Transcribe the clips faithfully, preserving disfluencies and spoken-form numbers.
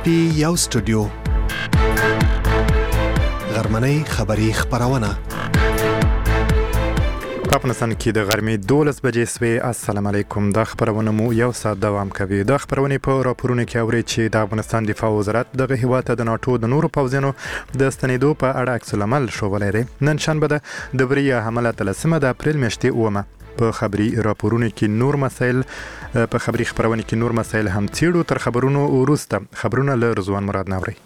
پټي یو سټوډیو غرمنۍ خبری خبرونه په افغانستان کې د غرمې دولس بجې سوې. السلام علیکم. دا خبرونه مو یو ساعت دوام کوي. دا خبرونه په راپورونو کې اوري چې د افغانستان دفاع وزارت دغه هیواد ته د ناتو د نورو پوځونو د ستنېدو په اړه عکس العمل شوولی دی. نن شنبه ده د بریه حمله اتلسمه د اپریل میاشتې اومه. په خبري راپورونو کې نور مسایل په خبري خبرونه کې نور مسایل هم څیړو. تر خبرونو وروسته خبرونه له رضوان مراد ناوري.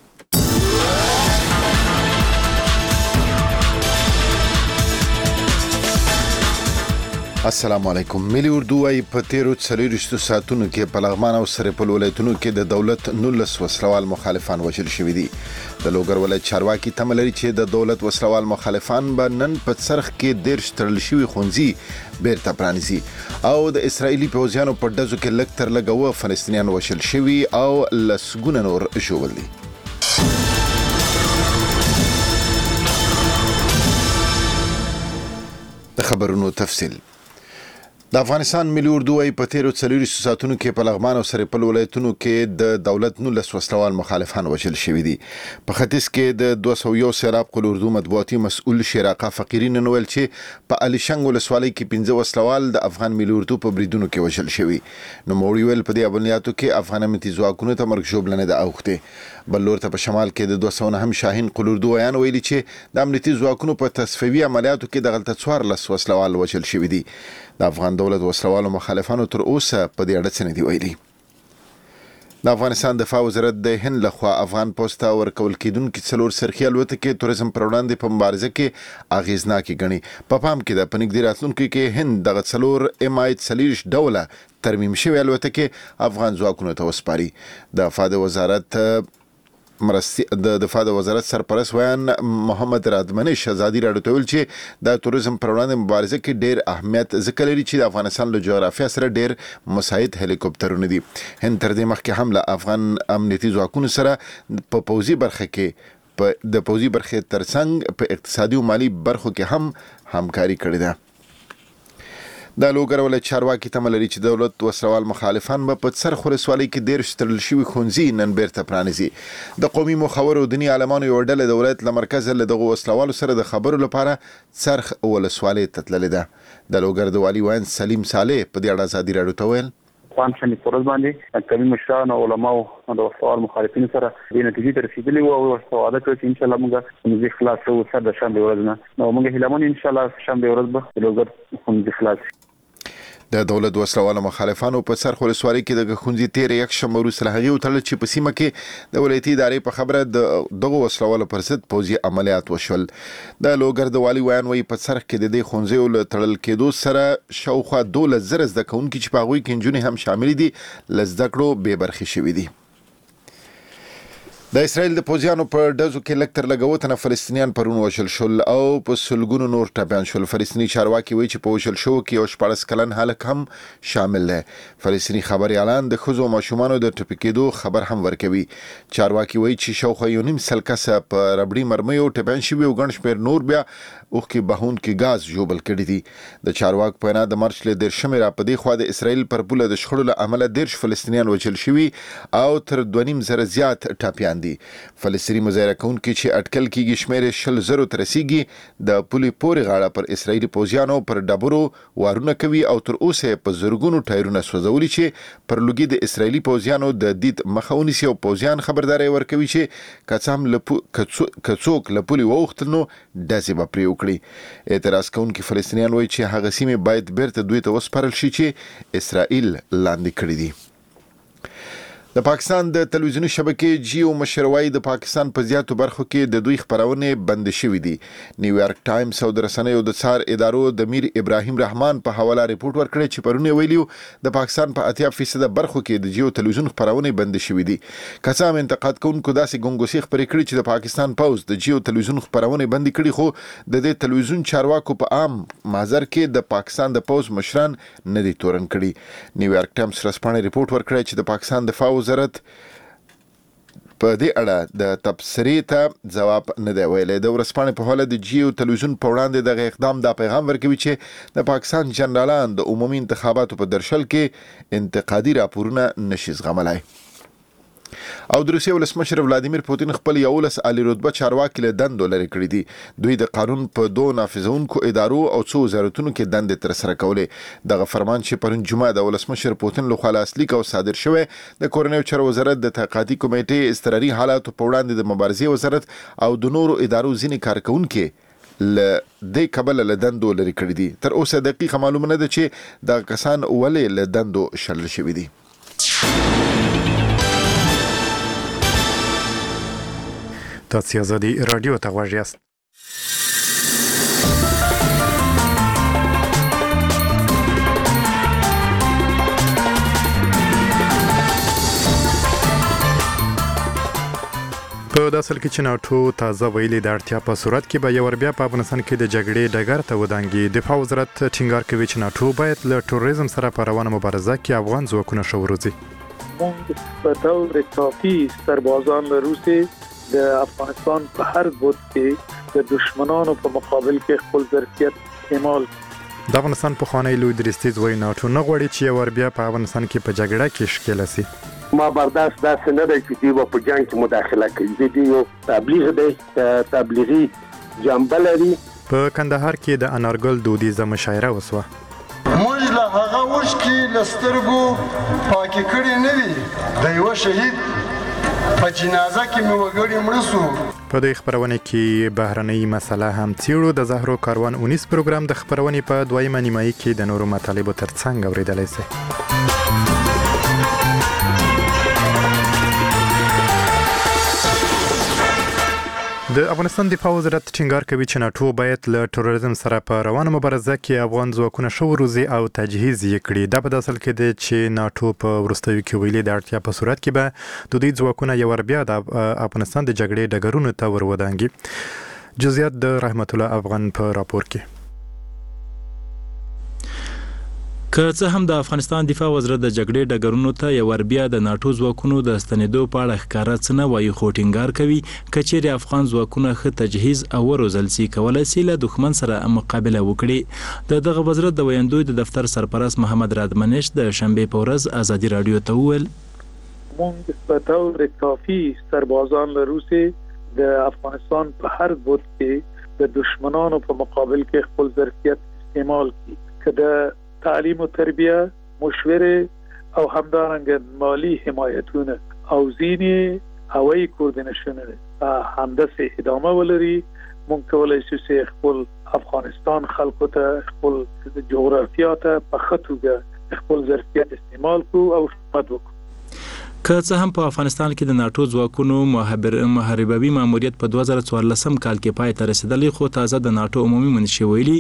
السلام علیکم. ملي اردو وايي په تیرو څلوېښتو ساعتونو کې په لغمان او سرپل ولایتونو کې د دولت نولس وسلوال مخالفان وژل شوي دي. د لوګر ولایت چارواکي تمه لري چې د دولت وسلوال مخالفان به نن په څرخ کې دېرش تړل شوي ښوونځي بیرته پرانیزي او د اسرائیلي پوځیانو په ډزو کې لږ تر لږه اووه فلسطینیان وژل شوي او لسګونه نور ژوبل دي. د خبرونو تفصیل. د افغانستان ملي اردو وايي په تیرو څلوېښتو ساعتونو کې په لغمان او سرپل ولایتونو کې د دولت نولس وسلوال مخالفان وژل شوي دي. په ختیځ کې د دوه سوه یو سیلاب قل اردو مطبوعاتي مسؤل شیراقه فقیري نن ویل چې په الیشنګ ولسوالۍ کې پنځه وسلوال د افغان ملي اردو په بریدونو کې وژل شوي. نوموړي ویل په دې عملیاتو کې افغان امنیتي ځواکونو ته مرګ ژوبلنه ده اوښتې. بل لور ته په شمال کې د دوه سوه نهم شاهین قل اردو ویان ویلي چې د امنیتي ځواکونو په تصفیوي عملیاتو کې دغلته څوارلس وسلوال وژل شوي دي. د افغان دولت وسلوالو مخالفانو تر اوسه په دې اړه څه نه دي ویلي. د افغانستان دفاع وزارت د هند لخوا افغان پوسټ ته ورکول کېدونکي څلور سرخي الوتکې توریزم پر وړاندې په مبارزه کې اغېزناکې ګڼي. په پام کې ده په نږدې راتلونکي کې هند دغه څلور ایم آی څلېرویشت ډوله ترمیم شوې الوتکې افغان ځواکونو ته وسپاري. د دفاع د وزارت مرستي د دفاع د وزارت سرپرست ویان محمد رادمنش ازادي راډیو ته ویل چې د توریزم پر وړاندې مبارزه کې ډېر اهمیت ذکر لري چې د افغانستان له جغرافیه سره ډېر مساعد هلیکوپټرونه دي. هند تر دې مخکې هم له افغان امنیتي ځواکونو سره په پوځي برخه کې په د پوځي برخې ترڅنګ په اقتصادي او مالي برخو کې هم همکاري کړې ده. د لوګر ولایت چارواکي تمه لري چې دولت وسلوال مخالفان به په څرخ ولسوالۍ کې دېرش تړل شوي ښوونځي نن بیرته پرانیزي. د قومي مخورو او دیني عالمانو یوه ډله د ولایت له مرکزه له دغو وسلوالو سره د خبرو لپاره څرخ ولسوالۍ ته تللې ده. د لوګر د والي ویان سلیم صالح په دې اړه ازادي راډیو ته ویل افغان شنې پروز باندې کمی مشران او علماء د وسلوال مخالفینو سره د نتیجې ته رسیدلي وو او ورته وعده کړې چې انشاءالله موږ ښوونځي خلاص کوو سر د شنبې ورځ نه. نو موږ هیله من انشاءالله شنبې ورځ به د لوګر ښوونځي خلاص شي. د دولت وسلوالو مخالفانو په څرخ ولسوالۍ کې د ښوونځي تېره یکشنبه وروسته له هغې وتړل چې په سیمه کې د ولایتي ادارې په خبره د دغو وسلوالو پر ضد پوځي عملیات وشول. د لوګر د والي ویان وایي په څرخ کې د دې ښوونځیو له تړل کېدو سره شاوخوا دولس زره زده کوونکي چې په هغوی کې نجونې هم شاملې دي له زده کړو بې برخې شوي دي. د اسرائیل د پوځیانو په ډزو کې لږ تر لږه اووه تنه فلسطینیان پرون وژل شول او په سلګونو نور ټپیان شول. فلسطیني چارواکي وایي چې په وژل شوو کې یو شپاړس کلن هلک هم شامل دی. فلسطیني خبري اعلان د ښځو او ماشومانو د ټپي کېدو خبر هم ورکوي. چارواکي وایي چې شاوخوا یو نیم سل کسه په ربړي مرمیو ټپیان شوي او ګڼ شمېر نور بیا اوښکې بهونکي ګاز ژوبل کړي دي. د چارواک په وینا د مارچ له دېرشمې را په دې خوا د اسرائیل پر پوله د شخړو له امله دېرش فلسطینیان وژل شوي او تر دوه نیم زره زیات ټپیان دي. فلسطیني مظاهره کوونکي چې اټکل کېږي شمېر یې شل زرو ته رسیږي د پولې پورې غاړه پر اسرائیلي پوځیانو پر ډبرو وارونه کوي او تر اوسه یې په زرګونو ټایرونه سوځولي چې پر لوګي د اسرائیلي پوځیانو د دید مخه ونیسي او پوځیان خبرداری ورکوي چې که څه هم که څوک له پولې واوښتل نو ډزې به پرې وکړي. اعتراض کوونکي فلسطینیان وایي چې هغه سیمې باید بیرته دوی ته وسپارل شي چې اسرائیل لاندې کړي دي. د پاکستان د تلویزیوني شبکې جیو مشر وایي د پاکستان په زیاتو برخو کې د دوی خپرونې بند شوي دي. نیویارک ټایمز او د رسنیو د څار ادارو د میر ابراهیم رحمان په حواله ریپورت ورکړی چې پرون یې ویلي د پاکستان په اتیا فیصده برخو کې د جیو تلویزیون خپرونې بند شوي دي. که څه هم انتقاد کوونکو داسې ګنګوسې خپرې کړي چې د پاکستان پوځ د جیو تلویزیون خپرونې بندي کړي، خو د دې تلویزیون چارواکو په عام محضر کې د پاکستان د پوځ مشران نه دي تورن کړي. نیویارک ټایمز ورځپاڼې ریپورت ورکړی چې د پاکستان دفاع وزارت په دې اړه د تبصرې ته ځواب نه دی ویلی. د ورځپاڼې په حواله د جیو تلویزیون په وړاندې دغه اقدام دا پیغام ورکوي چې د پاکستان جنرالان د عمومي انتخاباتو په درشل کې انتقادي راپورونه نشي زغملی. او د روسیې ولسمشر ولادیمیر پوتین خپل یولس عالی رتبه چارواکي له دندو لري کړی دي. دوی د قانون په دوه نافذونکو ادارو او څو وزارتونو کې دندې تر سره کولې. دغه فرمان چې پرون جمعه د ولسمشر پوتین لخوا لاسلیک او صادر شوی د کورنیو چارو وزارت د تحقیقاتي کمیټې اضطراري حالاتو په وړاندې د مبارزې وزارت او د نورو ادارو ځینې کارکونکو ل د کابل له دندو لري کړی دي. تر اوسه دقیقه معلومه نه ده چې د کسان ولې له دندو شړل شوي دي. تاسو آزادي رادیو ته غوږ یاست. په داسل کې چې ناټو تازه ویلي د اړتیا په صورت کې به یو ور بیا په افغانستان کې د جګړې ډګر ته ودانګي. دفاع وزارت ټینګار کوي چې ناټو باید له تروریزم سره په روانه مبارزه کې افغان ځواکونه شوروزي. موږ په طور کافي سربازان روسي د افغانستان په هر بود کې د دشمنانو په مقابل کې خپل ظرفیت استعمال. د افغانستان په خوانی لوی درستیز وای ناټو نه غوړي چې ور بیا په افغانستان کې په جګړه کې شکل سي. ما برداشت داسې نه دی چې دوی په جنګ کې مداخله کوي. دوی یو تبلیغ دی، تبلیغي جنبه لري. په کندهار کې د انارګل دودیزه مشاعره وسوه. موږ له هغه وشکې لسترګو پاکي کړي نه وي. د یو شهید په جنازه کې مې وګړي مړ شو. په دې خبرونه کې بهرنۍ مسله هم څیړو. د زهرو کاروان اونیس پروګرام د خبرونې په دویمه نیمایي کې د نورو مطالبو ترڅنګ اوریدلای شئ. د افغانستان دفاع وزارت ټینګار کوي چې ناټو باید له تروریزم سره په روانه مبارزه کې افغان ځواکونه شوروزي او تجهیز یې کړي. دا په داسل کې دی چې ناټو په وروستیو کې ویلي د اړتیا په صورت کې به د دوی ځواکونه یو ور بیا د افغانستان د جګړې ډګرونو ته ور ودانګي. جزئیات د رحمت الله افغان په راپور کې. که څه هم د افغانستان دفاع وزارت د جګړې ډګرونو ته یو ور بیا د ناټو ځواکونو د ستنېدو په اړه ښکاره څه نه وایي، خو ټینګار کوي که چیرې افغان ځواکونه ښه تجهیز او وروزل سي کولی سي له دښمن سره مقابله وکړي. د دغه وزارت د ویاندوی د دفتر سرپرست محمد رادمنش د شنبې په ورځ ازادي رادیو ته وویل موږ په طور کافي سربازان روسي د افغانستان په هر بود کې د دشمنانو په مقابل کې خپل ظرفیت استعمال کړي. که د تعلیم و تربیه، مشوره او همدارنګه مالی حمایتونه او ځینې هوایي کوردینیشنونه همداسې ادامه ولري. موږ کولی شو چې خپل افغانستان خلکو ته خپل جغرافیا ته په ښه توګه خپل ظرفیت استعمال کړو او خدمت وکړو. که څه هم په افغانستان کې د ناټو ځواکونو محاربوي ماموریت په دوه زره څوارلسم کال کې پای ته رسیدلی، خو تازه د ناټو عمومي منشي ویلي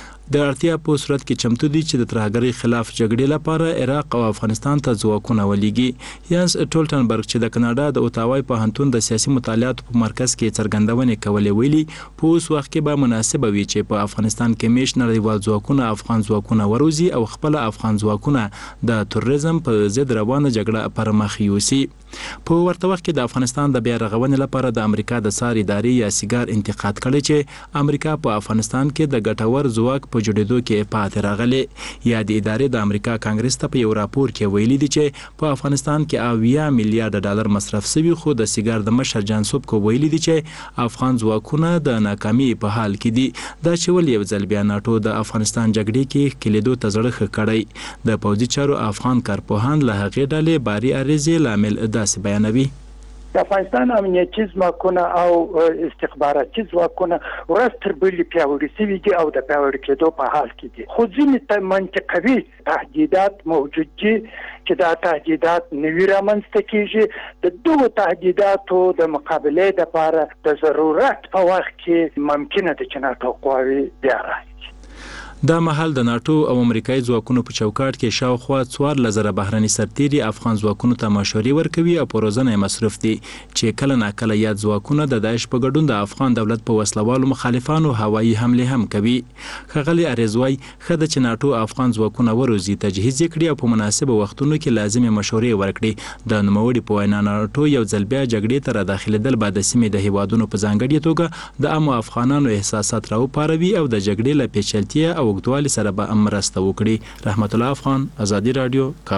د اړتیا په صورت کې چمتو دي چې د ترهګرۍ خلاف جګړې لپاره عراق او افغانستان ته ځواکونه ولېږي. یانس ټولټنبرګ چې د کاناډا د اوتاوای پوهنتون د سیاسي مطالعاتو په مرکز کې څرګندونې کولې ویلي په اوس وخت کې به مناسبه وي چې په افغانستان کې میش نړیوال ځواکونه افغان ځواکونه وروزي او خپل افغان ځواکونه د تروریزم په ضد روانه جګړه پر مخ یوسي. په ورته وخت کې د افغانستان د بیا رغونې لپاره د امریکا د سار ادارې یا سیګار انتقاد کړی چې امریکا په افغانستان کې د ګټور ځواک په جوړېدو کې پاتې راغلی. یا د ادارې د امریکا کانګرس ته په یو راپور کې ویلي دي چې په افغانستان کې اویا میلیارډ ډالر مصرف شوي، خو د سیګار د مشر جان سوبکو ویلي دي چې افغان ځواکونه د ناکامي په حال کې دي. دا چې ول یو ځل بیا ناټو د افغانستان جګړې کې کلیدو ته زړه ښه کړی. د پوځي چارو افغان کارپوهان له هغې ډلې باري اریزې لامل داسې بیانوي. د افغانستان امنیتي ځواکونه او استخباراتي ځواکونه ورځ تر بلې پیاوړي شوي دي او د پیاوړي کېدو په حال کې دي، خو ځینې منطقوي تهدیدات موجود دي چې دا تهدیدات نوي رامنځته کېږي. د دغو تهدیداتو د مقابلې لپاره د ضرورت په وخت کې ممکنه ده چې ناټو قواوې بیا راشي. دا مهال د ناټو او امریکایي ځواکونو په چوکاټ کې شاوخوا څوارلس زره بهرني سرتیري افغان ځواکونو ته مشورې ورکوي او په روزنه یې مصروف دي چې کله ناکله یاد ځواکونه د داعش په ګډون د افغان دولت په وسلوالو مخالفانو هوایي حملې هم کوي. ښاغلي اریزوی ښه ده چې ناټو افغان ځواکونه وروزي، تجهیز یې کړي او په مناسبه وختونو کې لازمې مشورې ورکړي. د نوموړي په وینا ناټو یو ځل بیا جګړې ته راداخلېدل به د سیمې د هیوادونو په ځانګړې توګه د عامو افغانانو احساسات راوپاروي او د جګړې له پیچلتیا او اوږدوالي سره به مرسته وکړي. رحمت الله افغان، ازادي رادیو، کابل.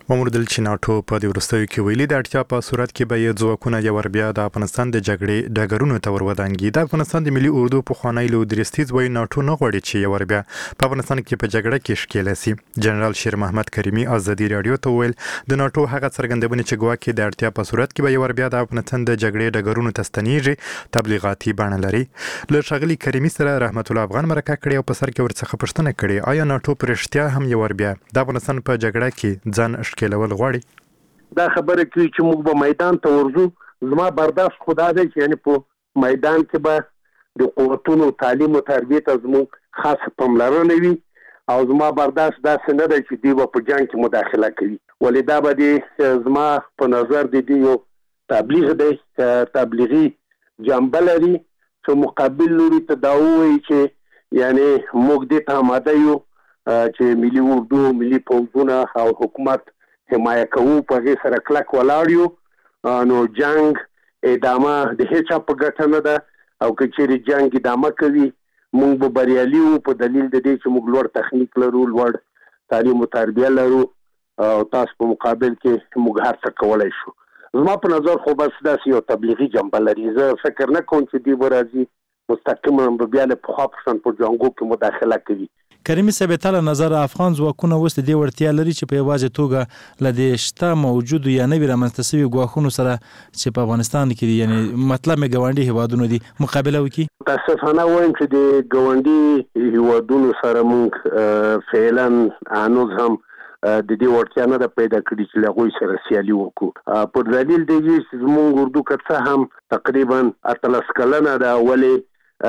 وموردل چې ناټو په دې وروستیو کې ویلي د اړتیا په صورت کې به یې ځواکونه یو ور بیا د افغانستان د جګړې ډګرونو ته ورودانګي. د افغانستان د ملي اردو پخوانی لودرستیز وایي ناټو نه غواړي چې یو ور بیا په افغانستان کې په جګړه کې ښکېل شي. جنرال شیر محمد کریمي ازادي رادیو ته ویل د ناټو هغه څرګندونه چې ګواکې د اړتیا په صورت کې به یو ور بیا د افغانستان د جګړې ډګرونو ته ستنېږي تبلیغاتي بڼه لري. له ښاغلي کریمي سره رحمت الله افغان مرکه کړې او په سر کې ورڅخه پوښتنه کړې آیا ناټو په رښتیا هم یو ور بیا د افغانستان په جګړه کې ځان ښکېلول غواړي؟ دا خبره کوي چې موږ به میدان ته ورځو. زما برداشت خدا دی چې یعنی په میدان کې به د قوتونو تعلیم او تربیت از موږ خاص پاملرنه وي او زما برداشت داسې نه دی چې دوی به په جنګ کې مداخله کوي. ولې دا به د زما په نظر د دې یو تبلیغ دی، تبلیغي جنبه لري چې مقابل لوري ته دا ووایي چې یعنی موږ دې ته آماده یو چې ملي اردو، ملي پوځونه او حکومت حمایه کوو، په هغې سره کلک ولاړ یو. نو جنګ ادامه د هیچا په ګټه نه ده او که چیرې جنګ ادامه کوي موږ به بریالي وو په دلیل د دې چې موږ لوړ تخنیک لرو، لوړ تعلیم او تربیه لرو او تاسو په مقابل کې موږ هر څه کولی شو. زما په نظر خو بس داسې یو تبلیغي جنبه لري. زه فکر نه کوم چې دوی به راځي مستقیما به بیا له پخوا په شان په جنګو کې مداخله کوي. کریمي صاحب تعالی نظر افغان ځواکونه اوس د دې وړتیا لري چې په یوازې توګه له دې شته موجودو یا نوي رامنځته شوي ګواښونو سره چې په افغانستان کې دي یعنی مطلب مې ګاونډي هیوادونو دي مقابله وکړي؟ متاسفانه وایم چې د ګاونډي هیوادونو سره موږ فعلا هنوز هم د دې وړتیا نه ده پیدا کړې چې له هغوی سره سیالي وکړو. په دلیل دی چې زموږ اردو که څه هم تقریبا اتلس کلنه ده ولې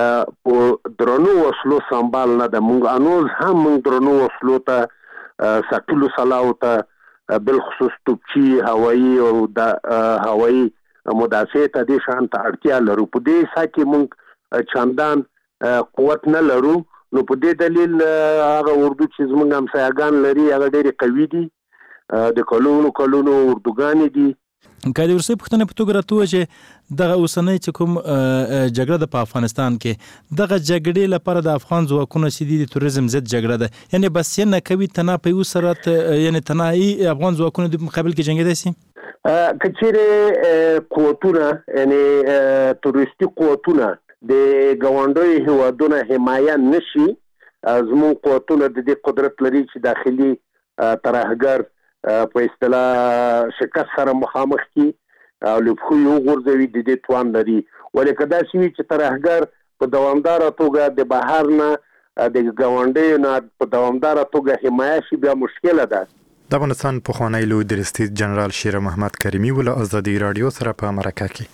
په درنو وسلو سنبال نه ده. موږ انوز هم موږ درنو وسلو ته ساقلو سلاو ته بالخصوص توپچي هوایي او د هوایي مدافع ته دې شان ته اړتیا لرو. په دې سا کې موږ چندان قوت نه لرو. نو په دې دلیل هغه اردو چې زموږ همسایه‌ګان لري هغه ډېرې قوي دي، د کلونو کلونو اردوګانې دي. که د ورسې پوښتنه په توګه راته ووایه چې دغه اوسنۍ چې کوم جګړه ده په افغانستان کې دغه جګړې لپاره د افغان ځواکونه چې دي د تروریزم ضد جګړه ده، یعنې بسیه نه کوي تنها په یو صورت یعنې تنهایي افغان ځواکونه د مقابل کې جنګېدی شي؟ که چیرې قوتونه یعنې تروریستي قوتونه د ګاونډیو هیوادونه حمایه نشي، زموږ قوتونه د دې قدرت لري چې داخلي ترهګر په اصطلاح شکست سره مخامخ کی او له خو یو غورځوي د دې توان لري. ولې که داسې وي چې ترهګر په دوامداره توګه د بهر نه د ګاونډیو نه په دوامداره توګه حمایه شي بیا مشکله ده. د افغانستان پخوانی لودرستیز جنرال شیر محمد کریمي ول ازادي رادیو سره په مرکه کې.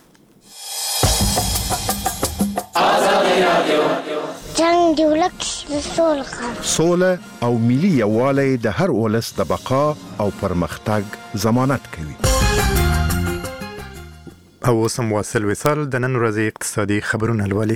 جنگ دی ولک سوله سوله او ملي یووالی د هر ولس د بقا او پرمختګ ضمانت کوي. او اوس هم واصل وصال د نن ورځې اقتصادي خبرونه لولي.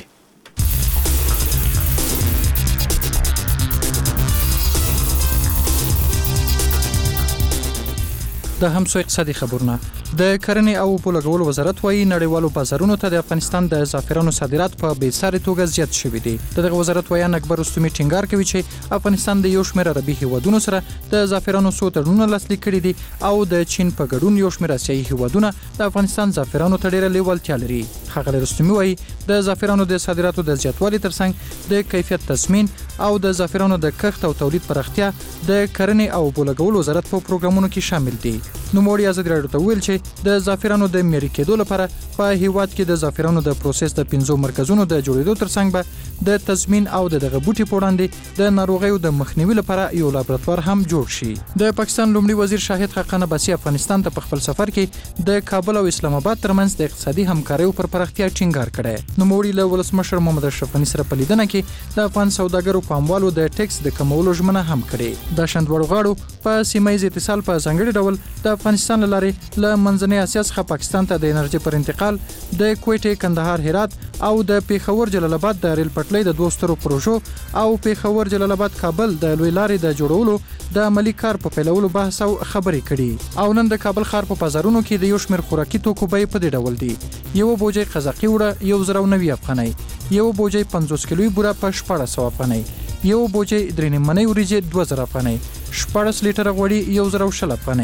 د همسو اقتصادي خبرونه. د کرنې او پولګولو وزارت وايي نړیوالو بازارونو ته د افغانستان د زعفرانو صادرات په بې ساري توګه زیات شوي دي. دغه وزارت وايي اکبر رستمي ټینګار کوي چې افغانستان د یو شمېر عربي هیوادونو سره د زعفرانو څو تړونونه لاسلیک کړي دي او د چین په ګډون یو شمېر اسیایي هیوادونه د افغانستان زعفرانو ته ډېره لیوالتیا لري. ښاغلی رستمي وايي د زعفرانو د صادراتو د زیاتوالي ترڅنګ د کیفیت تضمین او د زعفرانو د کښت او تولید پراختیا د کرنې او پولګولو وزارت په پروګرامونو کې شامل دي. نوموړي ازادي راډیو ته ویل چې د زعفرانو د معیاري کېدو لپاره په هیواد کې د زعفرانو د پروسس د پنځو مرکزونو د جوړېدو ترڅنګ به د تضمین او د دغه بوټي په وړاندې د ناروغیو د مخنیوي لپاره یو لابراتوار هم جوړ شي. د پاکستان لومړي وزیر شاهد خاقان عباسي افغانستان ته په خپل سفر کې د کابل او اسلام آباد ترمنځ د اقتصادي همکاریو پر پراختیا ټینګار کړی. نوموړي له ولسمشر محمد اشرف غني سره په لیدنه کې د افغان سوداګرو پاموالو د ټیکس د کمولو ژمنه هم کړې. د شندوړو غاړو په سیمه ییز اتصال په ځانګړي ډول د افغانستان لارې له منځنۍ اسیا څخه پاکستان ته د انرژي پر انتقال د کویټې کندهار هرات او د پیښور جلال آباد د ریل پټلۍ د دوه سترو پروژو او پیښور جلال آباد کابل د لوی لارې د جوړولو د عملی کار په پیلولو بحث او خبرې کړي. او نن د کابل ښار په بازارونو کې د یو شمېر خوراکي توکو بیې په دې ډول دي: یو بوجۍ قزاقي وړه یو زره او نوي افغانۍ، یو بوجۍ پنځوس کیلوي بوره په شپاړس سوه افغانۍ، یو بوجۍ درې نیمه منۍ وریجې دوه زره افغانۍ، شپاړس لیټره غوړي یو زره او شل افغانۍ،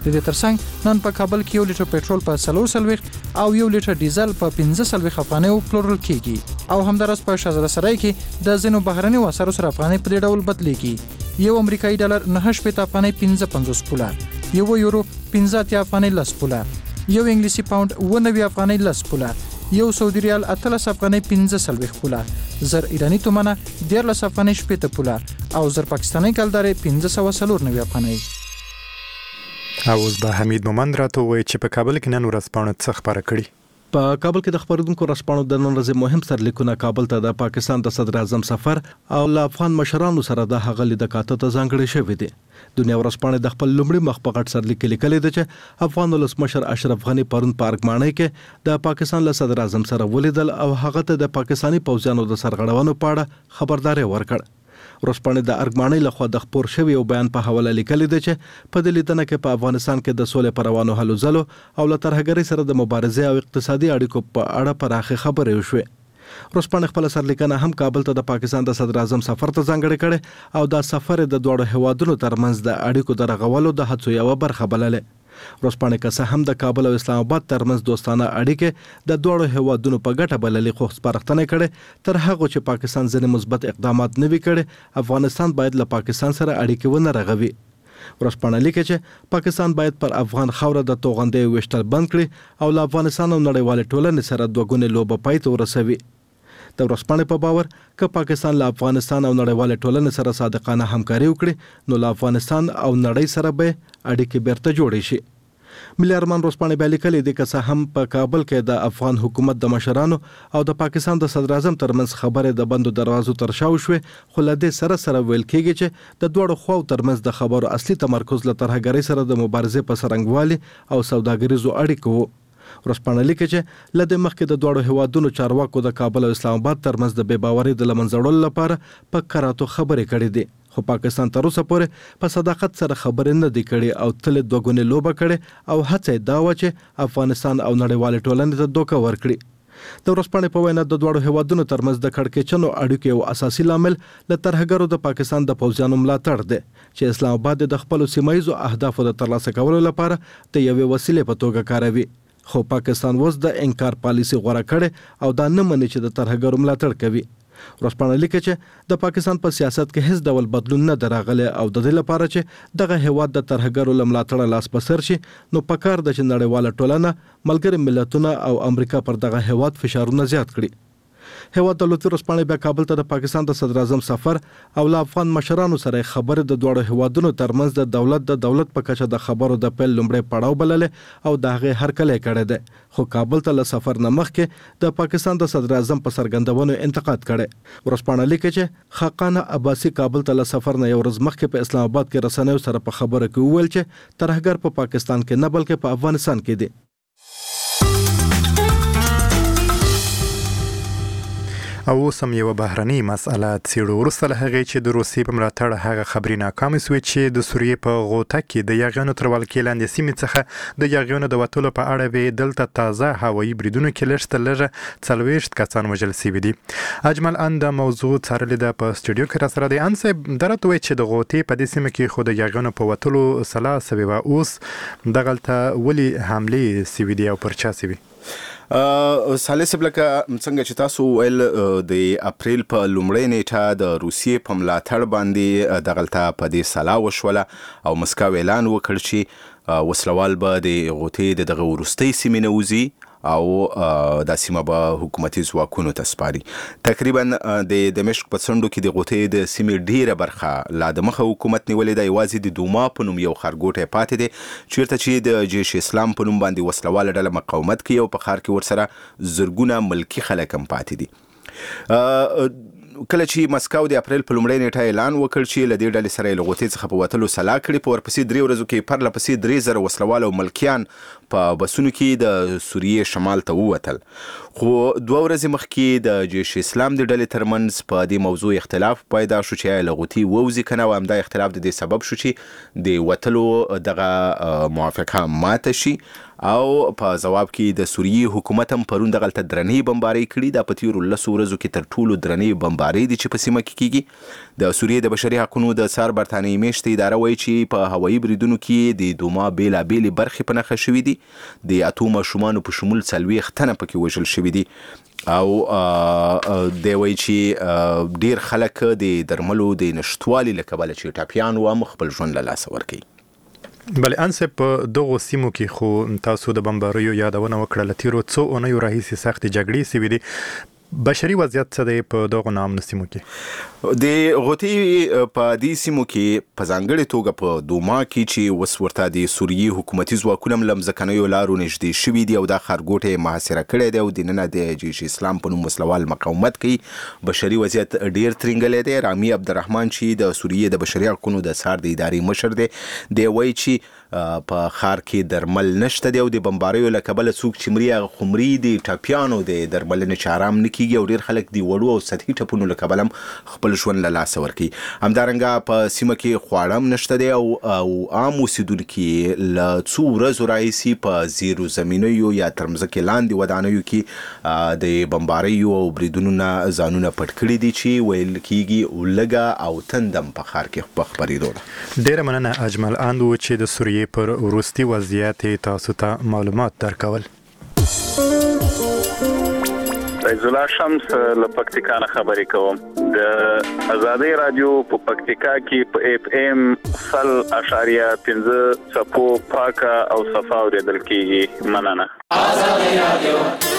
د دې ترڅنګ نن په کابل کې یو لیټر پېټرول په څلور سلويخ او یو لیټر ډیزل په پنځه سلويخ افغانیو پلورل کیږي او همدارس په شاهزاده سرای کې د زینو بهرني وسارو سره افغاني په دې ډول بدلېږي یو امریکایي ډالر نه شپږ افغاني پنځه پنځوس پوله یو یورو پنځه اتیا افغاني لس پوله یو انګلیسي پاوند اوه نوي افغاني لس پوله یو سعودي ریال اتلس افغاني پنځه سلويخ پوله زر ایرانی تومنه دیارلس افغاني شپږ پوله او زر پاکستاني کلدارې پنځه سوه څلور نوي افغاني. او اوس به حمید مومند راته وایي چې په کابل کې نن ورځپاڼه څه خپاره کړي. په کابل کې د خبرونکو رسپانو د نن ورځې مهم سرلیکونه کابل ته د پاکستان د صدر اعظم سفر او له افغان مشرانو سره د هغه لید کاته ته ځانګړي شوی دی. دنیا ورځپاڼه د خپل لومړي مخ په غټ سرلیک لیکلی دی چې افغان ولسمشر اشرف غنی پرون په ارګمانۍ کې د پاکستان له صدر اعظم سره ولیدل او هغه ته د پاکستاني پوځیانو د سرغړونو په اړه خبرداري ورکړ. ورځپاڼه د ارګمانۍ لخوا د خپور شوی او بیان په حواله لیکلی دی چې په دې لیدنه کې په افغانستان کې د سولې پر روانو هلو ځلو او له ترهګرۍ سره د مبارزې او اقتصادي اړیکو په اړه پراخه خبرې وشوې. ورځپاڼه خپل سرلیکنه هم کابل ته د پاکستان د صدر اعظم سفر ته ځانګړې کړې او دا سفر د دوړو هوادونو ترمنځ د اړیکو د رغولو د هڅو یو برخه بلله. ورځپاڼه که هم د کابل او اسلام آباد ترمنځ دوستانه اړیکې د دوړو هوادونو په ګټه بللې خو سپارښتنه کړې تر هغه چې پاکستان ځینې مثبت اقدامات نه وي کړي افغانستان باید له پاکستان سره اړیکې ونه رغوي. ورځپاڼه لیکي چې پاکستان باید پر افغان خاوره د توغندۍ وشتل بند کړي او له افغانستان او نړیوال ټولنې سره دوګونې لوبه پای ته ورسوي. د ورځپاڼې په باور که پاکستان له افغانستان او نړیوال ټولنې سره صادقانه همکاري وکړي نو له افغانستان او نړۍ سره به اړیکې بیرته جوړې شي. ملي ارمان ورځپاڼه بیا لیکلي دي که څه هم په کابل کې د افغان حکومت د مشرانو او د پاکستان د صدر اعظم ترمنځ خبرې د بندو دروازو تر شا وشوې خو له دې سره سره ویل کېږي چې د دواړو خواو ترمنځ د خبرو اصلي تمرکز له ترهګرۍ سره د مبارزې په سرنګوالي او سوداګریزو اړیکو و. ورځپاڼه لیکي چې له دې مخکې د دواړو هیوادونو چارواکو د کابل او اسلام آباد ترمنځ د بې باورۍ د له منځه وړلو لپاره په کراتو خبرې کړې دي خو پاکستان تر اوسه پورې په صداقت سره خبرې نه دي کړې او تل دوګونې لوبه کړې او هڅه دا و چې افغانستان او نړیوال ټولنې ته دوکه ورکړي. د ورځپاڼې په وینا د دواړو هیوادونو ترمنځ د کړکېچنو اړیکو یو اساسي لامل له ترهګرو د پاکستان د پوځیانو ملاتړ دی چې اسلام آباد د خپل سیمایي اهدافو د ترلاسه کولو لپاره د یوې وسیلې په توګه کاروي. خو پاکستان اوس د انکار پالیسي غوره کړي او دا نه مني چې د ترهګرو ملاتړ کوي. ورځپاڼه لیکي چې د پاکستان په سیاست کې هیڅ ډول بدلون نه دراغلی او د دې لپاره چې دغه هیواد د ترهګرو له ملاتړه لاس په سر شي نو پکار د چې نړیواله ټولنه ملګري ملتونه او امریکا پر دغه هیواد فشارونه زیات کړي. هیواد دولتي ورځپاڼه بیا کابل ته د پاکستان د صدر اعظم سفر او له افغان مشرانو سره خبرې د دوړو هیوادونو ترمنځ د دولت د دولت په کچه د خبرو د پیل لومړی پړاو بللې او د هغې هرکلی کړی دی خو کابل ته له سفر نه مخکې د پاکستان د صدر اعظم په څرګندونو انتقاد کړی. ورځپاڼه لیکي چې خاقان عباسي کابل ته له سفر نه یو ورځ مخکې په اسلام آباد کې رسنیو سره په خبره کې وویل چې ترهګر په پاکستان کې نه بلکې په افغانستان کې دی. او اوس هم یوه بهرنۍ مسئله څېړو. وروسته له هغې چې د روسیې په ملاتړ هغه خبرې ناکامې سوې چې د سوریې په غوطه کې د یاغیانو تر ولکې لاندې سیمې څخه د یاغیانو د وتلو په اړه وې دلته تازه هوایي بریدونو کې لږ تر لږه څلوېښت کسان وژل سوي دي. اجمل ان د موضوع څارلې ده په سټوډیو کې راسره دی. ان صاحب دا راته وایي چې د غوطې په دې سیمه کې خو د یاغیانو په وتلو سلا سوې وه اوس دغلته ولې حملې سوي دي او پر چا سوي؟ صالح صاحب لکه څنګه چې تاسو ویل د اپریل په لومړۍ نیټه د روسیې په ملاتړ باندې دغلته په دې سلا وشوله او مسکو اعلان وکړ چې وسلوال به د غوطې د دغه وروستۍ سیمې نه وځي او د سیمه به حکومتي ځواکونو ته سپاري. تقریبا د دمشق په څنډو کې د غوطې د سیمې ډیره برخه لا د مخه حکومت نیولې ده. یوازې د دوما په نوم یو ښارګوټی پاتې دی چیرته چې د جیش اسلام په نوم باندې وسلواله ډله مقاومت کوي او په ښار کې ورسره زرګونه ملکي خلک هم پاتې دي. کله چې مسکو د اپریل په لومړۍ نیټه اعلان وکړ چې له دې ډلې سره یې له غوطې څخه په وتلو سلا کړې په ورپسې درې ورځو کې پرله پسې درې زره وسلوال او ملکیان په بسونو کې د سوریې شمال ته ووتل. خو دوه ورځې مخکې د جیش اسلام د ډلې ترمنځ په دې موضوع اختلاف پیدا شو چې آیا لغوتي ووځي که نه، او همدا اختلاف د دې سبب شو چې د وتلو دغه موافقه ماته شي. او په ځواب کې د سوریې حکومت هم پرون دغلته درنې بمبارۍ کړي. دا په تیرو لسو ورځو کې تر ټولو درنې بمبارۍ دي چې په سیمه کې کیږي. د سوریې د بشري حقونو د څار برتانیې میشتې اداره وایي چې په هوایي بریدونو کې د دوما بېلابېلې برخې په نښه شوي دي. د اتو ماشومانو په شمول څلوېښت تنه پکې وژل شوي دي. او دی وایي چې ډیر خلک د درملو د نشتوالي له کبله چې ټاپیان وو خپل ژوند له لاسه ورکوي. بله انسه په دغو سیمو کې خو تاسو د بمباریو یادونه وکړه. له تیرو څو اونیو راهیسې سختې جګړې سوي دي. بشري وضعیت څه دی په دغو ناامنو سیمو کې؟ د غوټۍ په دې سیمو کې په ځانګړې توګه په دوما کې چې اوس ورته د سوریې حکومتي ځواکونه هم له مځکنیو لارو نږدې شوي دي او دا ښارګوټی محاصره کړی دی او دننه د جیش اسلام په نوم وسلوال مقاومت کوي. بشري وضعیت ډیر ترنګلی دی. رامي عبدالرحمن چې د سوریې د بشري حقونو د څار د ادارې مشر دی، دی وایي چې په ښار کې درمل نشته دی او د بمباریو له کبله څوک چې مري هغه خو مري. د ټاپیانو د درملنې چې آرام نه کیږي او ډېر خلک د وړو او سطحي ټپونو له کبله هم خپل ژوند له لاسه ورکوي. همدارنګه په سیمه کې خواړه هم نشته دی او عام اوسېدونکي له څو ورځو راهیسې په زیرو زمینیو یا تر مځکې لاندې ودانیو کې د بمباریو او بریدونو نه ځانونه پټ کړي دي چې ویل کیږي لږه او تندم په ښار کې په خپرېدو ده. ډېره مننه اجمل اندو چې د سوریې پر وروستي وضعیت تاسو ته معلومات درکول. عزیزالله شمس له پکتیکا نه خبرې کوم. د ازادۍ رادیو په پکتیکا کې په اف ام سل اشاریه پنځه څپو پاکه او صفا اورېدل کېږي. مننه. ازادۍ رادیو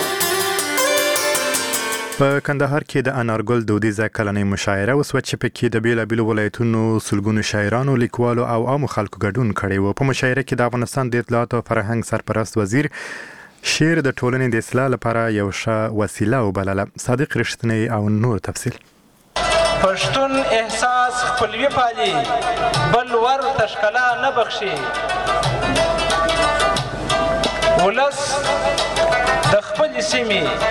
په کندهار کې د انارګل دودیزه کلنۍ مشاعره وسوه چې پکې د بیلابیلو ولایتونو سلګونو شاعرانو، لیکوالو او عامو خلکو ګډون کړی و. په مشاعره کې د افغانستان د اطلاعات او فرهنګ سرپرست وزیر شعر د ټولنې د اصلاح لپاره یو ښه وسیله وبلله. صادق رښتینی او نور تفصیل. پښتون احساس خپلوي پالي، بل ور تشکلا نه بخشي. ولس د خپل سیمې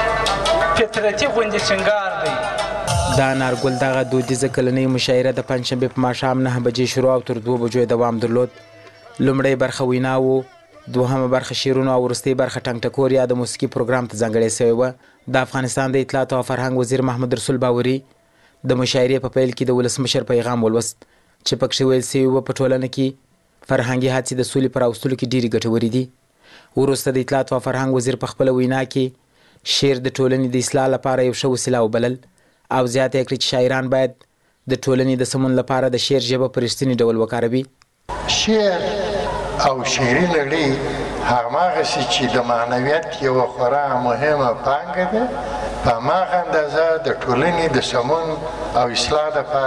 فطرتي غوندې سنگار دی. د انارګل دغه دودیزه کلنۍ مشاعره د پنجشنبې په ماښام نه بجې شروع او تر دوه بجو دوام درلود. لومړی برخه وینا و، دوهمه برخه شعرونه او وروستۍ برخه ټنګ ټکور یا د موسیقي پروګرام ته ځانګړې شوې وه. د افغانستان د اطلاعات او فرهنګ وزیر محمد رسول باوري د مشاعرې په پیل کې د ولسمشر پیغام ولوست چې پکښې ویل شوي وه په ټولنه کې فرهنګي هڅې د سولې پر راوستلو کې ډېرې ګټورې دي. وروسته د اطلاعات او فرهنګ وزیر په خپله وینا کې شعر د ټولنې د اصلاح لپاره یو ښه وسیله وبلل او زیاته یې کړې چې شاعران باید د ټولنې د سمون لپاره د شعر ژبه په رښتیني ډول وکاروي. شعر او شعري لړۍ هماغسې چې د معنویت یوه خورا مهمه پانګه ده، په هماغه اندازه د ټولنې د سمون او اصلاح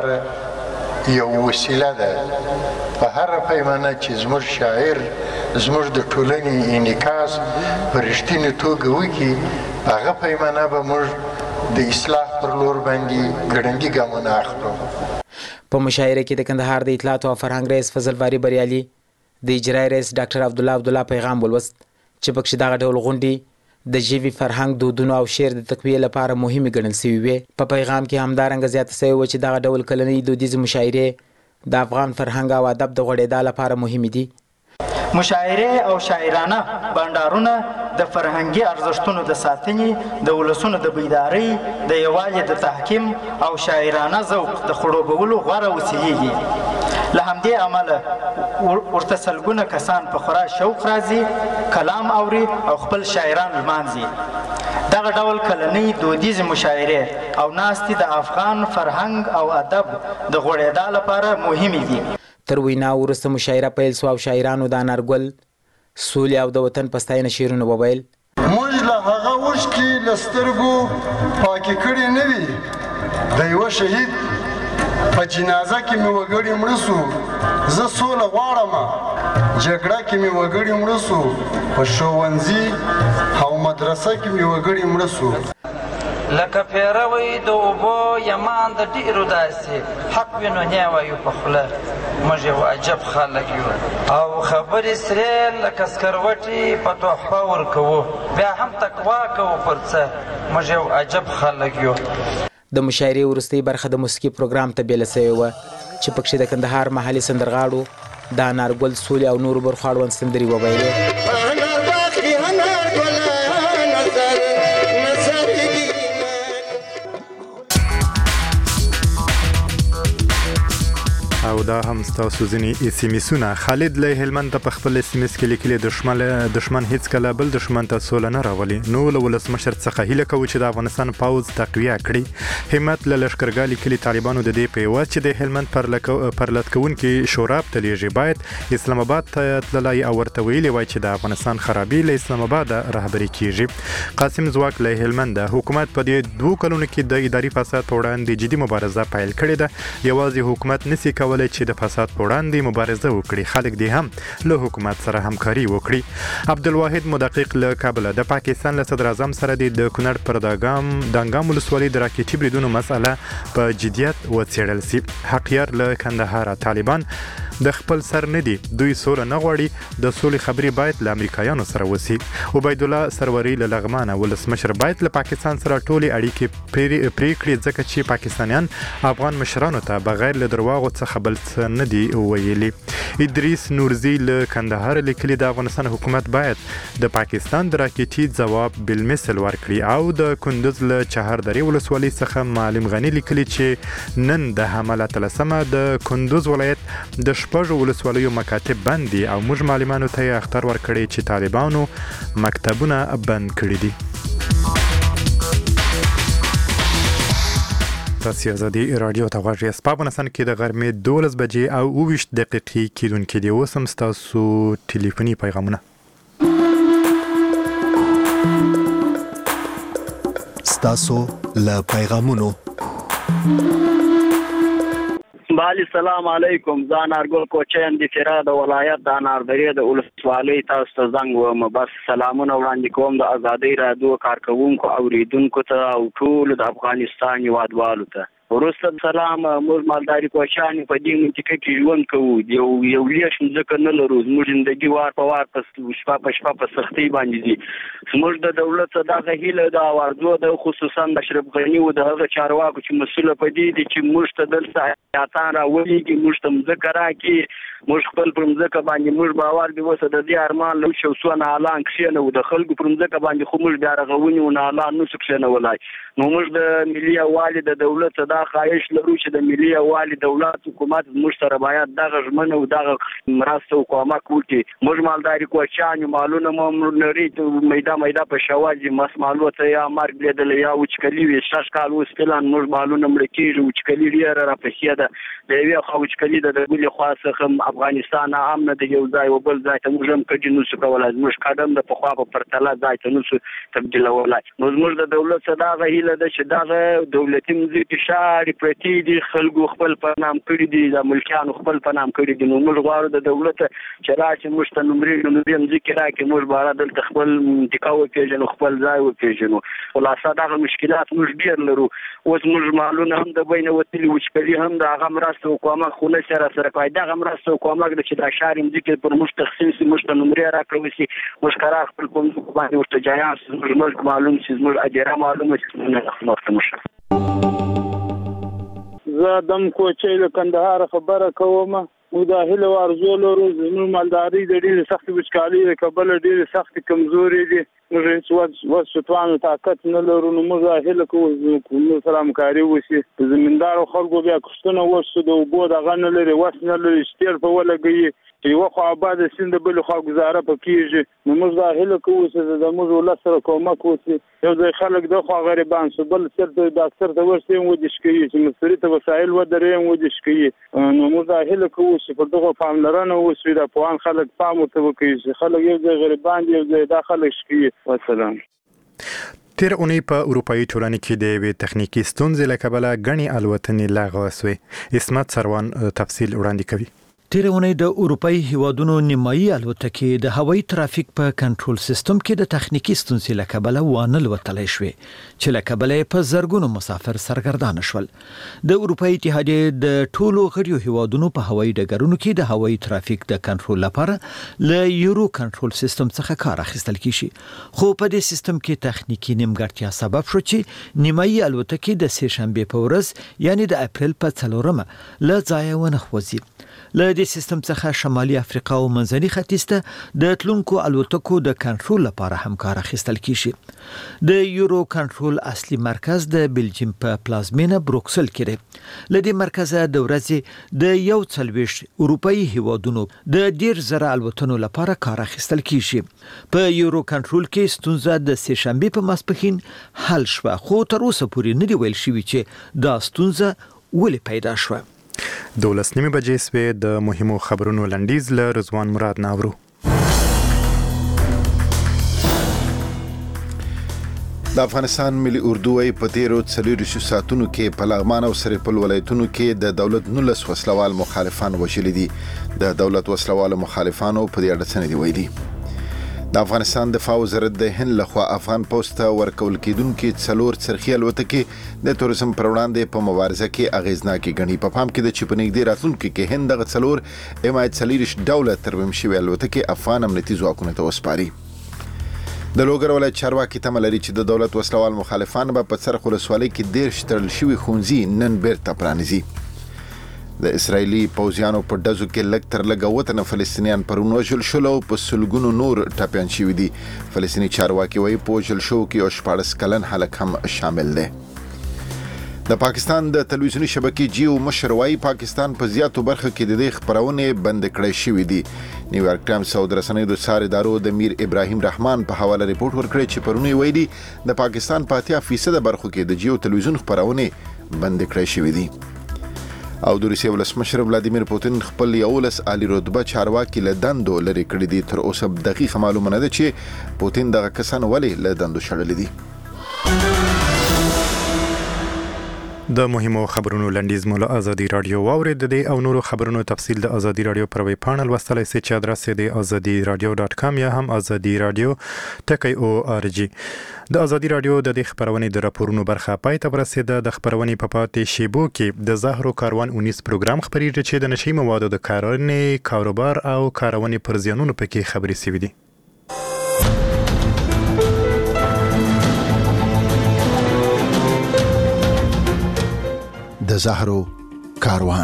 لپاره یو وسیله ده. په هره پیمانه چې زموږ شاعر زموږ د ټولنې انعکاس په رښتینې توګه وکړي، په هغه پیمانه به موږ د اصلاح پر لور باندې ګړندي ګامونه اخلو. په مشاعره کې د کندهار د اطلاعات او فرهنګ رئیس فضل واري بریالي، د اجرایي رئیس ډاکټر عبدالله عبدالله پیغام ولوست چې پکښې دغه ډول غونډې د ژبې، فرهنګ، دودونو او شعر د تقویې لپاره مهمې ګڼل سوي وې. په پیغام کې همدارنګه زیاته سوې وه چې دغه ډول کلنۍ دودیزې مشاعرې د افغان فرهنګ او ادب د غوړېدا لپاره مهمې دي. مشاعرې او شاعرانه بنډارونه د فرهنګي ارزښتونو د ساتنې، د ولسونو د بیدارۍ، د یووالي د تحکیم او شاعرانه ذوق د خړوبولو غوره وسیلې دي. له همدې امله ورته سلګونه کسان په خورا شوق راځي، کلام اوري او خپل شاعران لمانځي. دغه ډول کلنۍ دودیزې مشاعرې او ناستې د افغان فرهنګ او ادب د غوړېدا لپاره مهمې دي. تر وینا وروسته مشاعره پیل سوه او شاعرانو د انارګل، سولې او د وطن په ستاینه شعرونه وویل. موږ له هغه اوښکې له سترګو پاکې کړې نه وي. د یوه شهید په جنازه کې مې وګړي مړه سو. زه سوله غواړم، جګړه کې مې وګړي مړه سو، په ښوونځي او مدرسه کې مې وګړي مړه سو. لکه پیروي د اوبو یمان د ډېرو داسې حق وینو نه وایو په خوله موږ یو عجب خلک یو او خبرې سرې لکه سکروټې په تحفه ورکوو بیا هم تقوا کوو پر څه موږ یو عجب خلک یو. د مشاعرې وروستۍ برخه د موسیقي پروګرام ته بیله سوې وه چې پکښې د کندهار محلي سندرغاړو د انارګل سولې او نورو برخو اړوند سندرې وویلې. او دا هم ستاسو ځینې اس ام اسونه. خالد له هلمند په خپل اس ام اس کې لیکلي دشمن دشمن هیڅ کله بل دشمن ته سوله نه راولي. نو له ولسمشر څخه هیله کوو چې د افغانستان پوځ تقویه کړي. همت له لښکرګاه لیکلي طالبانو د دې په عوض چې د هلمند پر لټکوونکي شورا ته لیږي باید اسلام آباد ته تللی او ورته ویلي وای چې د افغانستان خرابي له اسلام آباد رهبري کیږي. قاسم ځواک له هلمند حکومت په دې دوه کلونو کې د اداري فساد په وړاندې جدي مبارزه پیل کړې ده. یوازې حکومت نسی کولای چې د فساد په وړاندې مبارزه وکړي. خلک دې هم له حکومت سره همکاري وکړي. عبدالواحد مدقق له کابل د پاکستان له صدر اعظم سره د کونړ پر داګام دانګام ولسوالۍ د راکټي بریدونو مسأله په جدیت وڅېړل سي. حقیار له کندهار طالبان د خپل سر نه دي دوی سوله نه غواړي د سولې خبرې باید له امریکایانو سره وسی. عبید الله سروري له لغمانه ولسمشر باید له پاکستان سره ټولې اړیکې پرې کړي ځکه چې پاکستانیان افغان مشرانو ته بغیر له درواغو څخه بل څه نه دي ویلي. ادریس نورزي له کندهار لیکلي د افغانستان حکومت باید د پاکستان د راکټي ځواب بالمثل ورکړي. او د کندوز له چهاردرې ولسوالۍ څخه معلم غني لیکلي چې نن د حمله تلسمه د کندوز ولایت د شپږو ولسوالیو مکاتب بند دي او موږ معلمانو ته یې اخطار ورکړی چې طالبانو مکتبونه بند کړي دي. تاسو ازادي رادیو ته غواړئ. په افغانستان کې د غرمې دولس بجې او اوویشت دقیقې کېدونکې دي. اوس هم ستاسو ټلیفوني پیغامونه. ستاسو له پیغامونو. بالی سلام علیکم. زه انارګل کوچیم د فراه د ولایت د اناردرې د ولسوالۍ تاسو ته زنګ وم. بس سلامونه وړاندې کوم د ازادۍ رادیو کارکوونکو اوریدونکو ته او ټول د افغانستان هیوادوالو ته. وروسته سلام. موږ مالداري کوچیان په دې منطقه کې ژوند کوو. یو یو لیش ځکه نه لرو. زموږ ژوندګي وار په وار په شپه په شپه په سختۍ باندې دي. زموږ د دولت دغه هیله د آوارزو د خصوصا د اشرف غني او د هغه چارواکو چې مسؤل په دې دي چې موږ ته دلته حیاتان راولېږي، موږ ته مځکه راکړي، موږ خپل پر مځکه باندې موږ باور دی وسه د دې ارمان لو شو سو نه اعلان کښینه او د خلکو پر مځکه باندې خو موږ بیا رغونی او نه اعلان نو کښینه ولای. نو موږ د ملي اوالي د دولت د خواهش لرو چې د ملي اوالي دولت حکومت موږ سره باید دغه ژمنه او دغه مرسته او کومک وکړي. موږ مالداري کوچیان مالونه مو لري میدا میدا په شواجی مس مالو ته یا مرګ لیدل یا وچکلی وي شش کال اوس پلان موږ مالونه مړ کیږي وچکلی لري را پخې ده د یوه خو وچکلی د بلې خاصه افغانستان امن د یو ځای او بل ځای ته موږ هم کډی نو څه کولای موږ قدم د پخوا په پرتله ځای ته نو څه تبدیلولای. نو موږ د دولت صداغه هیله ده چې دغه دولتي مځکې شاري پرتی دي خلکو خپل په نام کړی دي د ملکیانو خپل په نام کړی دي. نو موږ غواړو د دولت چې راځي موږ ته نمرې نو دې مځکې راکې موږ بار دلته خپل منطقه وکړو خپل ځای وکړو. خلاصه دغه مشکلات موږ ډیر لرو. اوس موږ معلومه هم د بینه وتلی وچکلی هم د هغه مرسته کومه خو نه سره سره کوي دغه مرسته کومه چې د شاري مځکې پر موږ تخصیص موږ ته نمرې راکړو سي موږ قرار خپل کوم باندې ورته جایان موږ معلوم چې موږ اجره معلومه چې نه مخته زه دم کوچې له کندهار خبره کوم. نو د هیله ورزو لرو زموږ مالداري د ډېرې سختې وچکالي د کبل ډېرې سختې کمزوري دي. موږ هېڅ وس شتوانو طاقت نه لرو. نو موږ هیله کوو موږ سره همکاري وشي. د زمیندارو خلکو بیا کښتونه وشو د اوبو دغه نه لري وس نه لري شتیر په ولګوي چې یوه خوا آباده سیند د بلې خوا ګزاره په کېږي. نو موږ دا هیله کوو چې زموږ ولس سره کومک وشي. یو ځای خلک دخوا غریبان شو بل چېرته ډاکټر ته ورسې هم ودش کوي چې مستري ته وسایل ودرې هم ودش کوي. نو موږ دا هیله کوو چې پر دغه پاملرنه وشي د پوهان خلک پام ورته وکړي چې خلک یو ځای غریبان دي یو ځای دا خلک شکوي. والسلام. تیر اونۍ په اروپایي ټولنې کې د یوې تخنیکي ستونزې له کبله ګڼې الوتنې لغوه شوې. عصمت سروان تفصیل وړاندې کوي. تیرونی د اروپאי هیوادونو نیمایي الوتکې د هوایي ترافیک په کنټرول سیستم کې د تخنیکی ستونزې له کبله وانه لوتلی شوې چې له کبله په زرګونو مسافر سرګردان شول. د اروپאי اتحادیې د ټولو غړیو هیوادونو په هوایي ډګرونو کې د هوایي ترافیک د کنټرول لپاره له یورو کنټرول سیستم څخه کار اخیستل کیږي، خو په دې سیستم کې تخنیکی نیمګړتیا سبب شو چې نیمایي الوتکې د سه شنبه په ورځ یعنی د اپریل په څلورمه له ځایه ونه خوځي. له دې سیستم څخه شمالي افریقا او منځني ختیځ ته د تلونکو الوتکو د کنټرول لپاره هم کار اخیستل کیږي. د یورو کنټرول اصلي مرکز د بلجیم په پلازمینه بروکسل کې دی. له دې مرکزه د ورځې د یو څلوېښت اروپאי هیوادونو د ډیر زره الوتنو لپاره کار اخیستل کیږي. په یورو کنټرول کې ستونزه د سه شنبه په ماسپښین حل شوه، خو تر اوسه پورې نه دی ویل شوی چې دا ستونزه ولې پیدا شوه. دولس نیمه بجې سوې د مهمو خبرونو لنډیز له رضوان مراد ناورو. د افغانستان ملي اردو ای په تیرو څلوېښتو ساعتونو کې په لغمان او سرپل ولایتونو کې د دولت نولس وسلوال مخالفان وژلي دي. د دولت وسلوال مخالفانو په دې اړه څه نه دی ویلي. د افغانستان دفاع وزارت د هند لخوا افغان پوسټ ته ورکول کېدونکي څلور څرخي الوتکې د توریزم پر وړاندې په مبارزه کې اغیزناکې ګڼي. په پام کې د چې په نږدې راتلونکي کې هند دغه څلور ایم آی څلېرویشت ډوله ترمیم شوي الوتکې افغان امنیتي ځواکونو ته وسپاري. د لوګر ولایت چارواکي تمه لري چې د دولت وسلوال مخالفان به په څرخ ولسوالۍ کې دېرش تړل شوي ښوونځي نن بیرته پرانیزي. د اسرایلی پوځیانو په ډزو کې لږ تر لږه اووه تنه فلسطینیان پرون وژل شول او په سلګونو نور ټپیان شوي دي. فلسطیني چارواکي وایي په وژل شوو کې یو شپاړس کلن هلک هم شامل دی. د پاکستان د تلویزیوني شبکې جیو مشر وایي پاکستان په زیاتو برخه کې د دې خپرونې بند کړې شوې دي. نیویارک ټایمز او د رسنیو د څار ادارو د میر ابراهیم رحمان په حواله ریپورت ورکړی چې پرون یې ویلي د پاکستان په اتیا فیصده برخو کې د جیو تلویزیون خپرونې بند کړې شوې دي. او د روسیې ولسمشر ولادیمیر پوتین خپل یولس عالی رتبه چارواکي له دندو لرې کړي دي. تر اوسه دقیقه معلومه نه ده چې پوتین دغه کسان ولې له دندو شړلي دي. د مهمو خبرونو لنډیز مو له ازادي رادیو واورید. د او نورو خبرونو تفصیل د ازادي رادیو پر ویب پاڼه لوستلای شئ چې ادرس یې د ازادي رادیو ډاټ کام یا هم ازادي رادیو ټکی او ار جی. د ازادي رادیو د دې خبرونې د راپورونو برخه پای ته ورسېده. د خبرونې په پاتې شیبو کې د زهرو کاروان اونیس پروګرام خبرېږي چې د نشي موادو د کارونې کاروبار او کارونې پر زیانونو پکې خبرې شوي دي. د زهرو کاروان.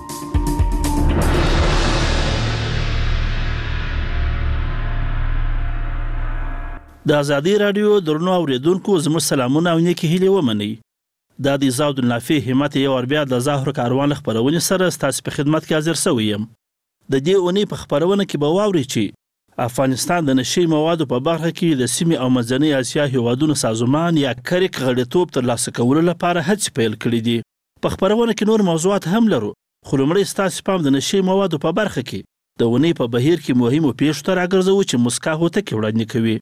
د ازادي رادیو درنو اوریدونکو زموږ سلامونه او نیکی هیلې ومنئ. دا د زاود النافع همت یو ور بیا د زهرو کاروان خبرونه سره ستاسو په خدمت کې حاضر شوی یم. د دې اونۍ په خبرونه کې به واورئ چې افغانستان د نشي موادو په برخه کې د سیمې او منځنۍ اسیا هیوادونو سازمان یا کریک غړیتوب ترلاسه کولو لپاره هڅې پیل کړې دي. په خبرونه کې نور موضوعات هم لرو، خو لومړی ستاسو پام د نشي موادو په برخه کې د اونۍ په بهیر کې مهمو پیښو ته راګرځوو چې مسکا هوتکې وړاندې کوي.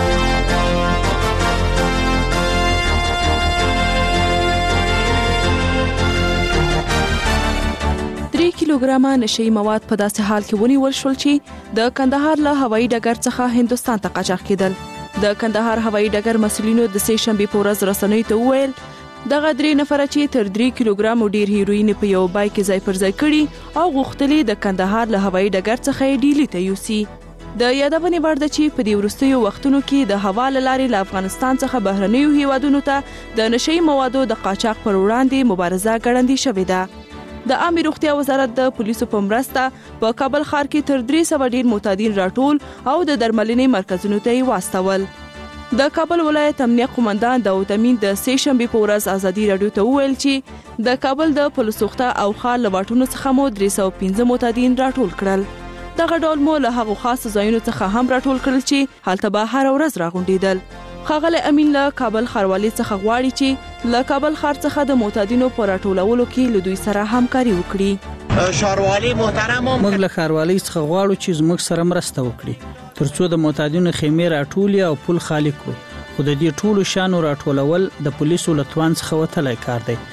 درې کیلوګرامه نشي مواد په داسې حال کې ونیول شول چې د کندهار له هوایي ډګر څخه هندوستان ته قاچاق کېدل. د کندهار هوایي ډګر مسؤلینو د سه شنبې په ورځ رسنیو ته وویل دغه درې نفره چې تر درې کیلوګرامو ډیر هیروین په یو بای کې ځای پر ځای کړي او غوښتلې د کندهار له هوایي ډګر څخه یې ډیلي ته یوسي. د یادونې وړ ده چې په دې وروستیو وختونو کې د هوا له لارې له افغانستان څخه بهرنیو هیوادونو ته د نشي موادو د قاچاق پر وړاندې مبارزه ګړندۍ شوې ده. د عامه روغتیا وزارت د پولیسو په مرسته په کابل ښار کې تر درې سوه ډیر معتادین راټول او د درملنې مرکزونو ته یې واستول. د کابل ولایت امنیه قومندان داود امین د سه شنبې په ورځ ازادي رادیو ته وویل چې د کابل د پلسوخته او خال له واټونو څخه مو درې سوه پنځه معتادین راټول کړل. دغه ډول مو له هغو خاصو ځایونو څخه هم راټول کړل چې هلته به هره ورځ راغونډېدل. ښاغلی امین له کابل ښاروالۍ څخه غواړي چې له کابل ښار څخه د معتادینو په راټولولو کې له دوی سره همکاري وکړي. ښاروالۍ محترم موږ له ښاروالۍ څخه غواړو چې زموږ سره مرسته وکړي ترڅو د معتادینو خیمې راټولي او پل خالي کړو. خو د دې ټولو شانو راټولول د پولیسو له توان څخه وتلی کار دی.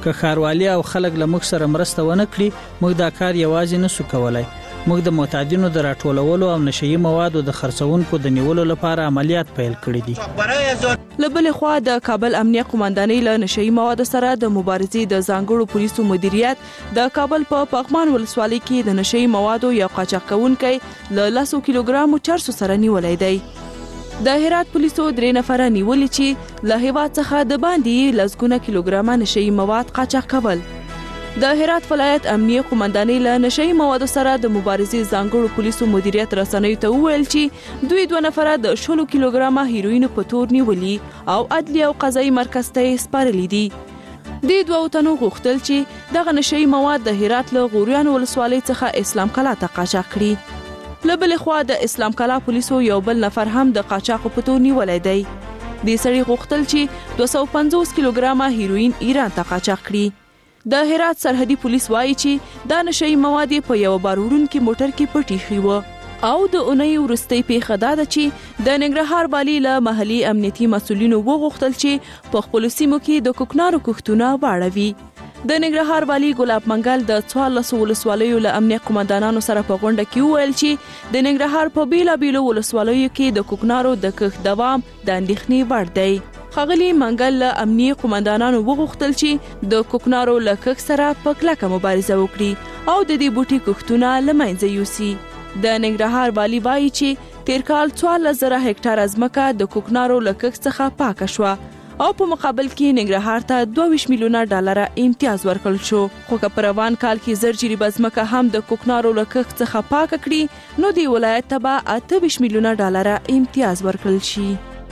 که ښاروالي او خلک له موږ سره مرسته ونه کړي موږ دا کار یوازې نسو کولای. موږ د معتادینو د راټولولو او نشهیي موادو د خرڅونکو د نیولو لپاره عملیات پیل کړي دي. له بلې خوا د کابل امنیه قومندانۍ له نشهیي موادو سره د مبارزې د ځانګړو پولیسو مدیریت د کابل په پغمان ولسوالۍ کې د نشهیي موادو یو قاچاق کوونکی له لسو کیلوګرامو چرسو سره نیولی دی. د هرات پولیسو درې نفره نیولي چې له هیواد څخه د باندې لسګونه کیلوګرامه نشهیي مواد قاچاق کول. د هرات ولایت امنیه قومندانۍ له نشهیي موادو سره د مبارزې ځانګړو پولیسو مدیریت رسنیو ته وویل چې دوی دوه نفره د شلو کیلوګرامه هیروینو په تور نیولي او عدلي او قضایي مرکز ته یې سپارلي دي. دې دوه تنو غوښتل چې دغه نشهیي مواد د هرات له غوریان ولسوالۍ څخه اسلام کلا ته قاچاق کړي. له بلې خوا د اسلام کلا پولیسو یو بل نفر هم د قاچاقو په تور نیولی دی. دې سړي غوښتل چې دوه سوه پنځوس کیلوګرامه هیروین ایران ته قاچاق کړي. د هرات سرحدي پولیس وایي چې دا نشهیي مواد په یو بار وړونکي موټر کې پټ ایښي وو او د اونۍ وروستۍ پیښه دا ده چې د ننګرهار والي له محلي امنیتي مسؤلینو وغوښتل چې په خپلو سیمو کې د کوکنارو کښتونه واړوي. د ننګرهار والي ګلاب منګل د څوارلسو ولسوالیو له امنیه قومندانانو سره په غونډه کې وویل چې د ننګرهار په بیلابیلو ولسوالیو کې د کوکنارو د کښت دوام د اندېښنې وړ دی. ښاغلي منګل له امنیه قومندانانو وغوښتل چې د کوکنارو له کښت سره په کلکه مبارزه وکړي او د دې بوټي کښتونه له منځه یوسي. د ننګرهار والي وایي چې تیر کال څوارلس زره هکټاره ځمکه د کوکنارو له کښت څخه پاکه شوه او په مقابل کې ننګرهار ته دوه ویشت میلیونه ډالره امتیاز ورکړل شو. خو که په روان کال کې زر جریبه ځمکه هم د کوکنارو له کښت څخه پاکه کړي نو د ولایت ته به اته ویشت میلیونه ډالره امتیاز ورکړل شي.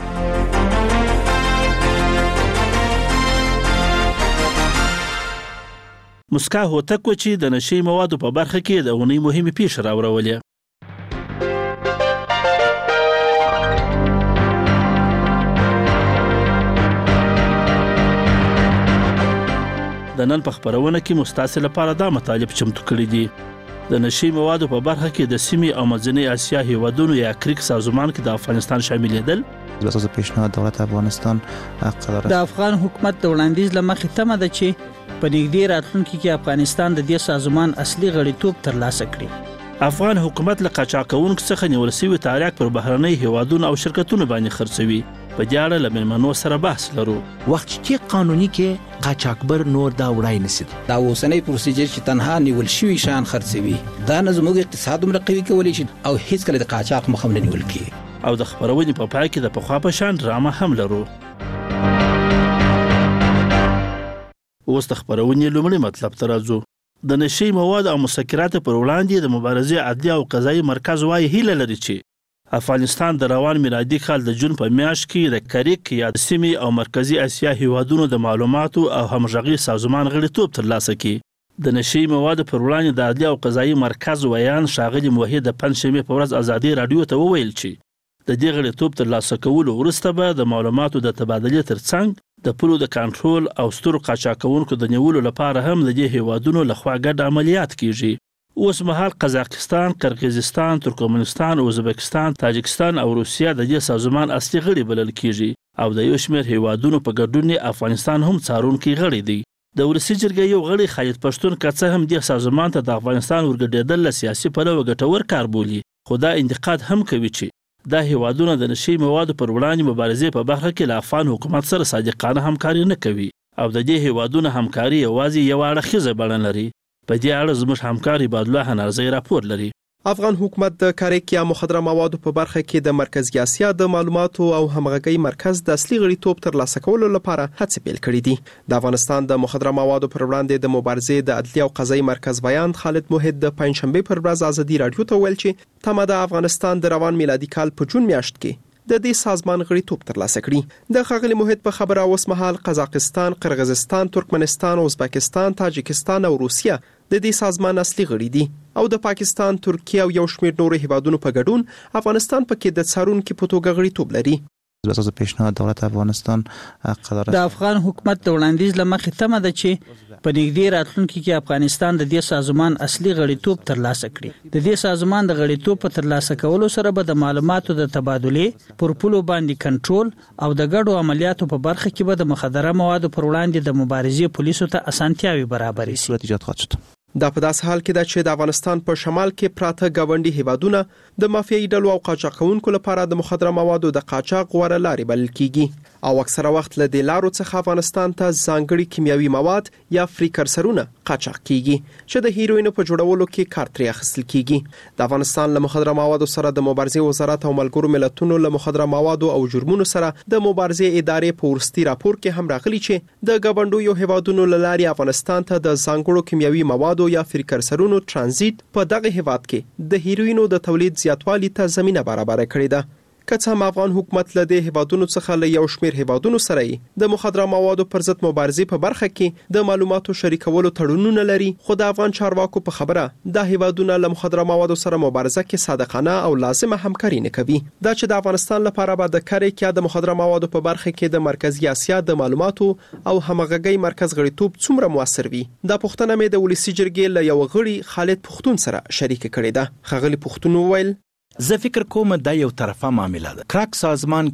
مسکا هوتک و چې د نشهیي موادو په برخه کې د اونۍ مهمې پیښې راوړولې. د نن په خپرونه کې مو ستاسو لپاره دا مطالب چمتو کړي دي. د نشهیي موادو په برخه کې د سیمې او منځنۍ اسیا هیوادونو یا کریک سازمان کې د افغانستان شاملېدل. د اساس پیشنهاد دولت افغانستان قرار د افغان حکومت د وړاندیز لمخې تمه ده چې په نږدې راتلونکي کې افغانستان د دې سازمان اصلي غړیتوب ترلاسه کړي. افغان حکومت له قاچاقونکو څخه نیول شوي تاریخ پر بهرنۍ هیوادونو او شرکتونو باندې خرڅوي. په دې اړه له مېلمنو سره بحث لرو. وخت چې قانوني کې قاچاقبر نور دا وړای نشي. دا اوسنۍ پروسیجر چې تنها نیول شوي شان خرڅوي دا نه زموږ اقتصاد هم قوي کولی شي او هیڅ کله د قاچاق مخه نه نیول کیږي. او د خبرونې په پای کې د پخوا په شان ډرامه هم لرو. اوس د خبرونې لومړی مطلب ته راځو. د نشهیي مواد او مسکراتو پر وړاندې د مبارزې عدلي او قضایي مرکز وايي هیله لري چې افغانستان د روان میلادي کال د جون په میاشت کې د کریک یا د سیمې او مرکزي اسیا هیوادونو د معلوماتو او همغږي سازمان غړیتوب ترلاسه کړي. د نشهیي موادو پر وړاندې د عدلي او قضایي مرکز ویان ښاغلي موحد د پنجشنبې په ورځ ازادي راډیو ته وویل چې د دې غړیتوب ترلاسه کولو وروسته به د معلوماتو د تبادلې ترڅنګ د پولو د کنټرول او سترو قاچاقونکو د نیولو لپاره هم د دې هیوادونو لخوا ګډ عملیات کیږي. اوس مهال قزاقستان، قرقیزستان، ترکمنستان، ازبکستان، تاجکستان او روسیه د دې سازمان اصلي غړي بلل کیږي او د یو شمېر هیوادونو په ګډون افغانستان هم څارونکي غړي دی. د ولسي جرګې یو غړي خالد پښتون که څه هم دې سازمان ته د افغانستان ورګډېدل له سیاسي پلوه ګټور کار بولي، خو دا انتقاد هم کوي چې دا هیوادونه د نشهیي موادو پر وړاندې مبارزې په برخه کې له افغان حکومت سره صادقانه همکاري نه کوي او د دې هیوادونو همکاري یوازې یو اړخیزه بڼه لري. په دې اړه زموږ همکار عبادالله هنرزی راپور لري. افغان حکومت د کاریک یا مخدره موادو په برخه کې د مرکزي اسیا د معلوماتو او همغږي مرکز د اصلي غړیتوب ترلاسه کولو لپاره هڅې پیل کړې دي. د افغانستان د مخدره موادو پر وړاندې د مبارزې د عدلي او قضایي مرکز بیان خالد موحد د پنجشنبې پر ورځ ازادي راډیو ته ویل چې تمه د افغانستان د روان میلادي کال په جون میاشت کې د دې سازمان غړیتوب ترلاسه کړي. د ښاغلي موحد په خبره اوس مهال قزاقستان، قرغیزستان، ترکمنستان، ازبکستان، تاجکستان او روسیه د دې سازمان اصلي غړي دي او د پاکستان، ترکیه او یو شمېر نورو هیوادونو په ګډون افغانستان پکې د څارونکو په توګه غړیتوب لري. اساس پیشنهاد دولت افغانستان قرار د افغان حکومت د وړاندیز لمخې تمه ده چې په نږدې راتلونکي کې افغانستان د دې سازمان اصلي غړیتوب ترلاسه کړي. د دې سازمان د غړیتوب په ترلاسه کولو سره به د معلوماتو د تبادلې پر پولو باندې کنټرول او د ګډو عملیاتو په برخه کې به د مخدره موادو پر وړاندې د مبارزې پولیسو ته اسانتیاوي برابرې شي. صورت ایجاد خواهد شد. دا په داس حال کې ده چې د افغانستان په شمال کې پراته گاونډي هیوادونه د مافیایي ډلو او قاچاقونکو لپاره د مخدره موادو د قاچاق غوړه لارې بلل کیږي او اکثره وخت له دې لارو څخه افغانستان ته ځانګړي کیمیاوي مواد یا فریکرسرونه قاچاق کیږي چې د هیروینو په جوړولو کې کار ترې اخیستل کیږي. د افغانستان له مخدره موادو سره د مبارزې وزارت او ملګرو ملتونو له مخدره موادو او جرمونو سره د مبارزې ادارې په ورستي راپور کې هم راغلي چې د ګاونډیو هیوادونو له لارې افغانستان ته د ځانګړو کیمیاوي موادو یا فریکرسرونو ترانزیت په دغه هیواد کې د هیروینو د تولید زیاتوالي ته زمينه برابر کړې ده. که څه هم افغان حکومت له دې هیوادونو څخه له یو شمېر هیوادونو سره د مخدره موادو پر ضد مبارزې په برخه کې د معلوماتو شریکولو تړونونه لري، خو د افغان چارواکو په خبره د هیوادونو له مخدره موادو سره مبارزه کې صادقانه او لازمه همکاري نه کوي. دا چې د افغانستان لپاره به د کاري کې د مخدره موادو په برخه کې د مرکزی اسیا د معلوماتو او همغږي مرکز غړیتوب څومره موثر وي، دا پوښتنه مې د ولسی جرګې له یو غړي خالد پختون سره شریک کړې ده. خغلی پختون وویل زه فکر کوم دا یو طرفه معامله ده. کراک سازمان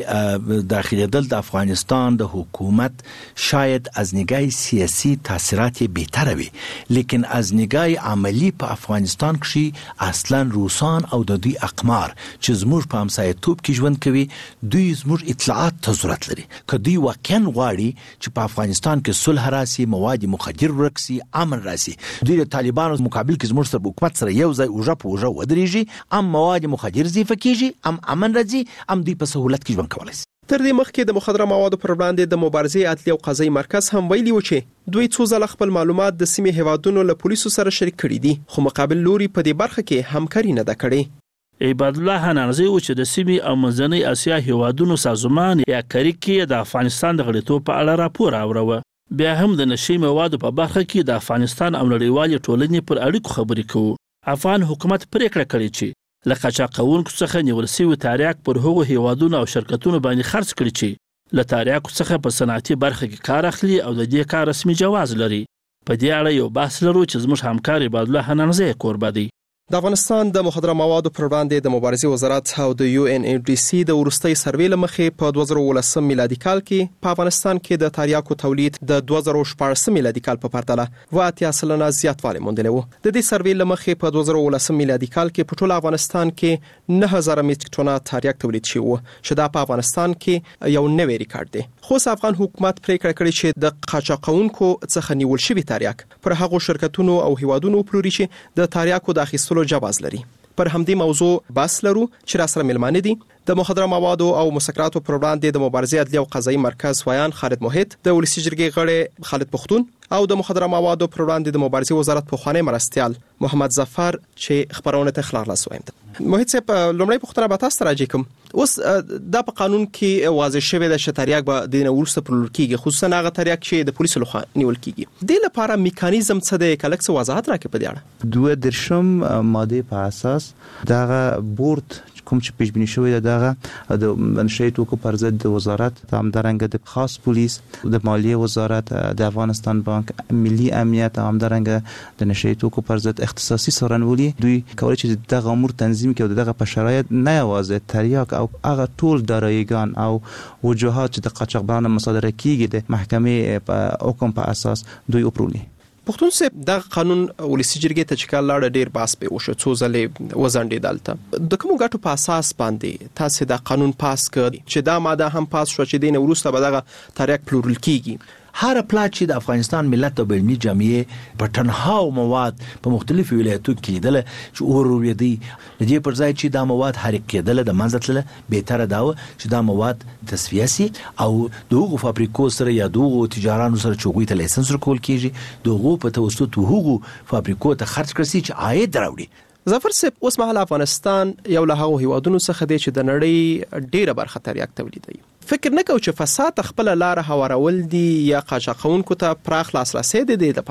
کې داخليدل د افغانستان د حکومت شاید از نگاه سیاسی تاثیرات بهتره وي، لیکن از نگاه عملی په افغانستان کې اصلا روسان او د دوی اقمار چې زموږ په همسایه‌توب کې ژوند کوي دوی زموږ اطلاعات ته ضرورت لري. که دوی واقعا غواړي چې په افغانستان کې صلح راسي، مواد مخدر ورکسي، امن راسي، دوی د طالبانو مقابل کې زموږ سره حکومت سره یو ځای اوجه په اوجه ودرېږي، ام مواد مخدر زیفه کیږي، ام امن راځي، ام دوی په سهولت کې ژوند کولای شي. تر دې مخکې د مخدره موادو پر وړاندې د مبارزې عدلي او قضایي مرکز هم ویلي و چې دوی څو ځله خپل معلومات د سیمې هیوادونو له پولیسو سره شریک کړي دي، خو مقابل لوري په دې برخه کې همکاري نه ده کړې. عباد الله حنانزی و چې د سیمې او منځنۍ اسیا هیوادونو سازمان یا کریک کې د افغانستان د غړیتوب په اړه راپور اوروه. بیا هم د نشي موادو په برخه کې د افغانستان او نړیوالې ټولنې پر اړیکو خبرې کوو. افغان حکومت پریکړه کړې چې له قاچاقونکو څخه نیول شوی تاریاک پر هغو هیوادونو او شرکتونو باندې خرڅ کړي چې له تاریاکو څخه په صنعتي برخه کې کار اخلي او د دې کار رسمي جواز لري. په دې اړه یو بحث لرو چې زموږ همکار عباد الله حنانزی کوربه دی. د افغانستان د مخدره موادو پر وړاندې د مبارزې وزارت او د یو ان ای ډي سي د ورستۍ سروې لمخې په دوه زره ولسم میلادي کال کې په افغانستان کې د تاریاکو تولید د دوه زره شپږ میلادي کال په پرتله و اتیا سلنه زیاتوالی موندلی و. د دې سروې لمخې په دوه زره ولسم میلادي کال کې په ټول افغانستان کې نه هزار میټریک ټنه تاریاک تولید شوی و چې دا په افغانستان کې یو نوی ریکارډ دی. خو افغان حکومت پریکړه کړې چې د قاچاقونکو څخه نیول شوی تاریاک پر هغو شرکتونو او هیوادونو پلوري چې د تاریاکو د اخیستلو جواز لري. پر همدې موضوع بحث لرو چې را سره ملمانه دي د مخدره موادو او مسکراتو پر وړاندې د مبارزې عدلي او قضایي مرکز ویان خالد موحد، د ولسی جرګې غړی خالد پختون او د مخدره موادو پر وړاندې د مبارزې وزارت په خوانی مرستيال محمد ظفر چې خبرونه ته خلاص لاسویم. موحد صاحب لومړی پوښتنه به تاسو راځي کوم اوس د په قانون کې واضح شوی د شتریاک به د نورسته پر لورکیږي، خصوصا هغه تریاک چې د پولیسو لخوا نیول کیږي. د لپاره میکانیزم څه د کلکس وضاحت راکې په دې اړه. دوه درشم ماده په اساس دغه بورد کوم چې پیش بینی شوی دغه د منشأ توکو پر ضد د وزارت هم درنګ د خاص پولیس د مالیه وزارت د افغانستان بانک ملي امنیت هم درنګ د نشي توکو پر ضد اختصاصي څارنولي دوی کولای چې دغه امور تنظیم کړي او دغه په شرایط نه یوازې تریاک او هغه ټول داراییګان او وجوهات چې د قاچاقبرانو مصادره کیږي د محکمې په حکم په اساس دوی اپرولي. پښتون صاحب د قانون ولسی جرګې ته چې کال لاړ ډیر باس به وشو څو ځلې وزنډې دالته د کوم غټو په اساس باندې تاسو د قانون پاس کړ چې دا ماده هم پاس شو چې دینه ورسته به دغه تاریخ پلورل کیږي. هر پلا چې د افغانستان ملت او علمي جمعیت په تنها مواد په مختلفو ولایتونو کې دله چې اوروري دي د دې پر ځای چې دا مواد حرکت کېدل د منځتله به تر داو چې دا مواد تصفیه سي او دغه فابریکو سره یا دغه تجارانو سره چوغوي ته لایسنس ورکول کیږي دغه په توسط هغه فابریکو ته خرج کړي چې عاید راوړي. ظفر صاحب اوس مهال افغانستان یو له هغو هیوادونو څخه دی چې د نړۍ ډیره برخه تریاک تولیدوي. فکر نه کوم چې فساد خپل لار هوارول دي یا قاچاقونکو ته پراخ لاسرسي دي د لپاره.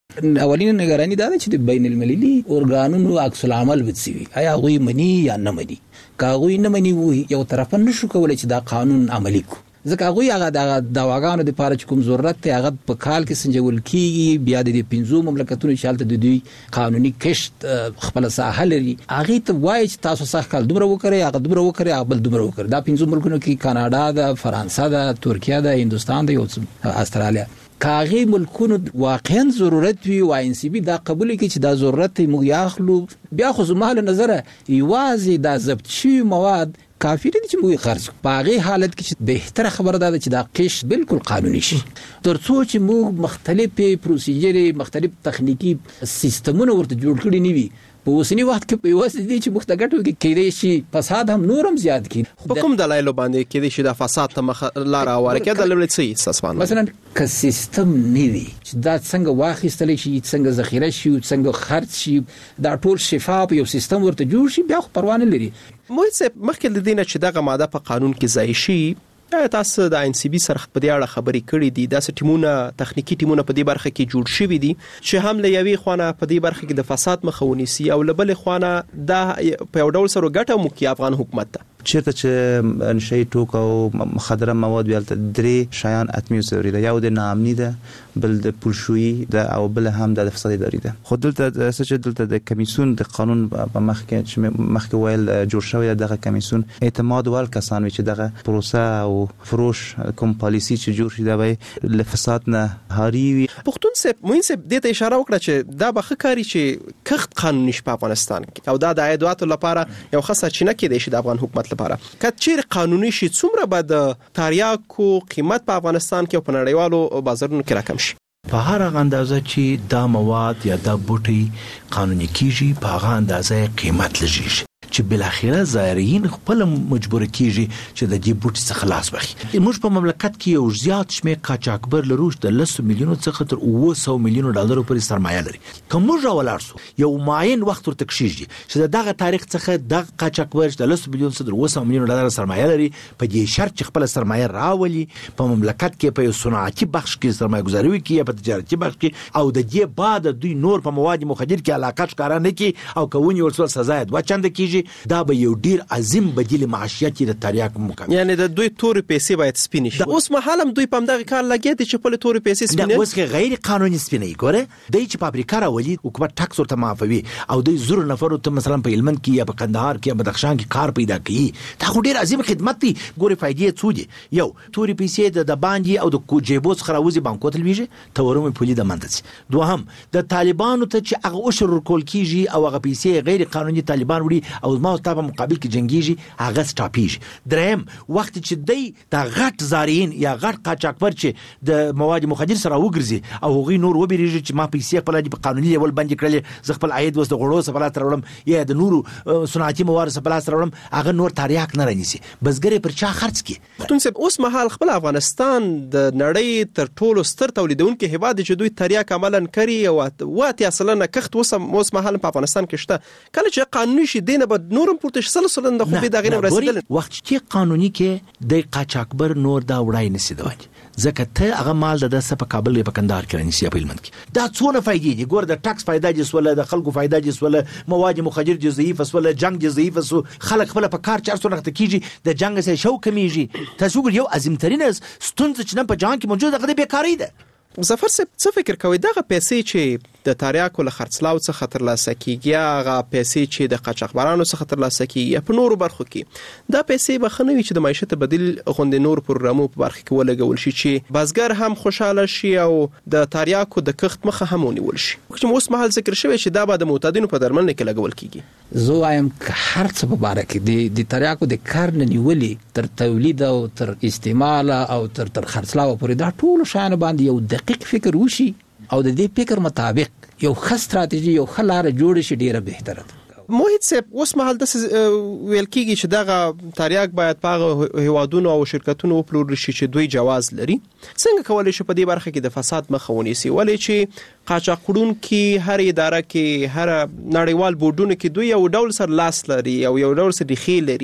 اولین نگرانی دا ده چې د بین المللي اورګانونو عکس العمل وڅوي آیا غوي مني یا نه مني کا غوي نه مني وي یو طرف نشو کولای چې دا قانون عملی کو ځکه غوي هغه د دواګانو د لپاره چې کوم ضرورت ته هغه په کال کې سنجول کیږي بیا د پنځو مملکتونو شالته د دوی قانوني کشت خپل ساحه لري هغه ته وایي چې تاسو سخت کال دومره وکړي هغه دومره وکړي هغه بل دومره وکړي دا پنځو ملکونو کې کاناډا د فرانسه د ترکیه د هندستان د یو استرالیا کاغي ملکونو واقعا ضرورت وي او ان سی بي دا قبول کوي چې دا ضرورت موږ یاخلو بیا خو زموږ نظر یوازې دا ضبط شوی مواد کافی دي چې موږ خرج په هغه حالت کې چې بهتره خبره ده چې دا قش بالکل قانوني شي ترڅو چې موږ مختلفې پروسیجرې مختلف تخنیکی سیستمونه ورته جوړ کړی نیوي په اوسنی وخت کې په واسطه دي چې مختګټو کې کېدې شي فساد هم نورم زیات کړي په کوم دلایل باندې کېدې شي د فساد ته مخ لار اوره کې د لړ څه اساسونه مثلا ک سیستم نیوي چې دا څنګه واخیستل شي څنګه ذخیره شي څنګه خرج شي دا ټول شفاف یو سیستم ورته جوړ شي بیا خو پروا نه لري مو څه مخکې د دینه چې دغه ماده په قانون کې ځای شي تاسو د ان سی بي سره په دې اړه خبرې کړې دي د ټیمونه تخنیکی ټیمونه په دې برخه کې جوړ شوي دي چې هم له یوې خونه په دې برخه کې د فساد مخاوني سي او له بل خونه د په یو ډول سره ګټه مو کې افغان حکومت ته چیرته چې نشي ټوک او مخدره مواد بیلته درې شیان اتمی ضروري ده یو د نامني ده بل د پولشوي ده او بل هم د فساد اداري ده خو دلته چې دلته د کمیسون د قانون په مخ کې چې مخ کې ویل جوړ شوی دغه کمیسون اعتماد ول کسان چې دغه پروسه او فروش کوم پالیسی چې جوړ شي دا به لفساد نه هاري وي پښتون سپ موین سپ د ته اشاره وکړه چې دا به خکاری چې کخت قانوني شپه افغانستان کې او دا د عیدواتو لپاره یو خاصه چینه کې د شي د افغان حکومت لپاره کچیر قانوني شي څومره به د تاریاکو قیمت په افغانستان کې په نړیوالو بازارونو کې راکم شي په هر اندازه چې دا مواد یا دا بوټي قانوني کیږي په هغه اندازه قیمت لږیږي چې بل اخره زایرین خپل مجبور کیږي چې د دې بوټي څخه خلاص بخي موږ په مملکت کې یو زیات شمیر قاچاقبر لروش د لسو میلیونو څخه تر اوه سوه میلیونو ډالرو پورې سرمایه لري کوم موږ ولاړ سو یو معین وخت ورته کیږي چې دغه تاریخ څخه د قاچاقبر د لسو میلیونو څخه تر اوه سوه میلیونو ډالر سرمایه لري په دې شرط چې خپل سرمایه راولي په مملکت کې په یو صنعتي بخش کې سرمایه گذاري وکړي یا په تجارتي بخش کې او د دې بعد دوی نور په مواد مخدر کې علاقه ښکارا نه کی او کوونی ورسول سزا دوه چنده کیږي دا به یو ډیر عظیم بدیل معاشیت د تریاک مقام یعنی د دوی توري پیسې باید سپینې شي اوس مهالم دوی په دغه کار لګیدي چې په توري پیسې سپینې دا اوس غیر قانوني سپینې ګوره د چې فابریکه راولي حکومت ټاکس ورته معافوي او د زور نفر ته مثلا په هلمند کې یا په کندهار کې یا بدخشان کې کار پیدا کوي دا خو ډیر عظیم خدمت دی ګوره فائدې څو دي یو توري پیسې د باندې او د کوجيبوس خراوزي بانکو تلويږي تورم پولي د منځ دوهم د طالبانو ته چې هغه اوشر کول کیږي او هغه پیسې غیر قانوني طالبان وړي او ما ته په مقابل کې جنگيږي هغه سټاپیږي درهم وخت چې دی د غټ زارین یا غټ قاچاقبر چې د مواد مخدر سره وګرځي او هغه نور وبېږي چې ما پیسې په لدی په قانوني لیول باندې کړل ز خپل عاید وس د غړو سره ترولم یا د نورو صنعتي موارد سره ترولم هغه نور تاریخ نه رانیسي بسګری پر چا خرڅ کی پښتون سپ اوس مهال خپل افغانستان د نړۍ تر ټولو ستر تولیدونکو هیواد چې دوی تریاک عملاً کوي او واته اصلا نه کخت اوس اوس مهال په افغانستان کې شته کله چې قانوني شي دینه به نورم پورته سلسله د خو به دغه نه رسیدل وخت چې قانوني کې د قاچاقبر نور دا وړای نسی دوی ځکه ته هغه مال د دسه په کابل په کندهار کې رانیسي په هلمند کې دا څونه فائدې دي ګور د ټاکس فائدہ دي سوله د خلکو فائدہ دي سوله مواد مخدر دي ضعیف سوله جنگ دي ضعیف سو خلک خپل په کار چارسو نخته کیږي د جنگ سره شو کمیږي تاسو ګور یو عظیم ترين ستونز چې نه په جان کې موجود هغه بیکاری ده ظفر صاحب څه فکر کوي دغه پیسې چې د تاریاکو له خرڅلاو څخه ترلاسه کیږي هغه پیسې چې د قاچاقبرانو څخه ترلاسه کیږي په نورو برخو کې دا پیسې به خنوي چې د معیشت بدیل غونډې نور پروګرامو په برخه کې ولګول شي چې بازګر هم خوشاله شي او د تاریاکو د کښت مخه هم ونیول شي چې اوس مهال ذکر شوی چې دا به د معتادینو په درملنه کې لګول کیږي زه وایم که هر څه په باره کې د د تاریاکو د کار نه نیولې تر تولید او تر استعمال او تر تر خرڅلاو پورې دا ټول شان باندې یو دقیق فکر وشي او د دې فکر مطابق یو ښه ستراتیژي یو ښه لار جوړ شي ډیره بهتره ده موحد صاحب اوس مهال د ویل کیږي چې دغه تاریاک باید په هیوادونو او شرکتونو وپلورل شي چې دوی جواز لري څنګه کولای شي په دې برخه کې د فساد مخه ونیسي ولې چې قاچاقړون کې هر اداره کې هر نړیوال بورډونو کې دوی یو ډول سر لاس لري او یو ډول سر ریخي لري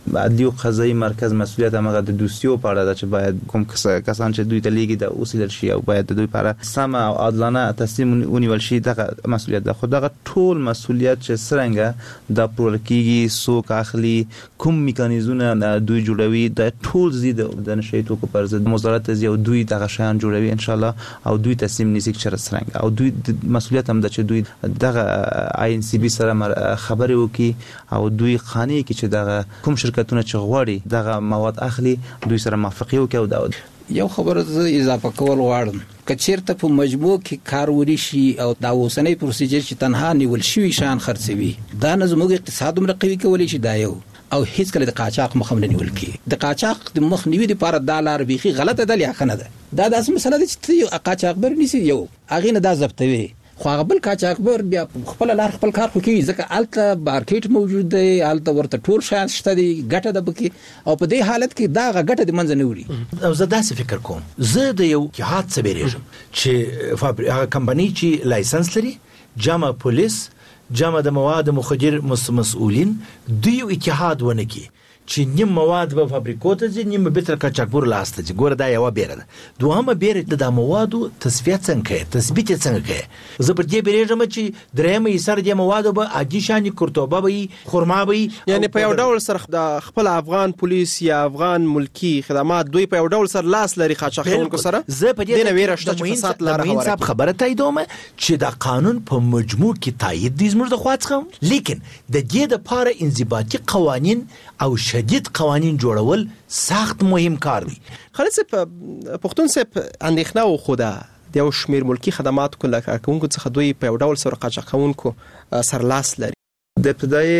عدلی او قضایي مرکز مسولیت هغه د دوستیو په اړه ده چې باید کوم کسان چې دوی ته لیږي د اوسیل شي او باید د دوی لپاره سم او عادلانه تصمیم ونیول شي دغه مسولیت ده. خو دغه ټول مسولیت چې څنګه د پرول کېږي څوک اخلي کوم میکانیزمونه دوی جوړوي د ټول زید د نشي توکو پر ضد وزارت زیو دوی دغه شان جوړوي ان شاء الله او دوی تصمیم نیسي چې څنګه او دوی مسولیت هم ده چې دوی دغه آی ان سی بي سره خبرې وکي او دوی خاني کې چې دغه کوم شرکتونه چې غواړي دغه مواد اخلي دوی سره موافقه وکړي او دا یو خبره زه اضافه کول غواړم کچیرته په مجموع کې کار وري شي او دا اوسنۍ پروسیجر چې تنها نیول شوی شان خرڅوي دا نه زموږ اقتصاد هم قوي کولی شي دا یو او هیڅ کله د قاچاق مخ هم نه نیول کی د قاچاق د مخ نیوي لپاره د لار بيخي غلطه ده یا کنه ده دا داس مسله ده چې قاچاق بر نيسي یو اغه نه دا ضبطوي خو هغه بل قاچاق بر بیا خپل لار خپل کار کوي ځکه الته مارکیټ موجود دی الته ورته ټول شان شته دی ګټه ده بکی او په دې حالت کې دا ګټه د منځ نه وړي او زه داسې فکر کوم زه د یو جهاد څخه بیرېږم چې فابریکه کمپنی چې لایسنس لري جامع پولیس جامع د مواد مخدر مسؤلین دوی اتحاد ونه کی چې نیم مواد په فابریکو ته ځي نیم به تر قاچاقبر لاسته ځي ګوره دا یو بیره ده دوهمه بیره د موادو تصفیه څنګه تثبیت څنګه زه پر دې بیرېږم چې درېمه یې سر د موادو به عادي شان کورتوبه وي خرما وي یعنی په یو ډول سره د خپل افغان پولیس یا افغان ملکی خدمات دوی په یو ډول سره لاس لري قاچاقونکو سره زه په دې نه ویرشته چې فساد لاره هواره صاحب خبره تاییدوم چې دا قانون په مجموع کې تایید دي زموږ د خواڅخه لیکن د دې لپاره انضباطي قوانین او شدید قوانین جوړول سخت مهم کار دی. خالد صاحب پښتون صاحب اندېښنه و خو د یو شمیر ملکی خدمات کوله کوونکو څخه دوی په یو ډول سره قاچاقونکو سرلاس لري. د ابتدایي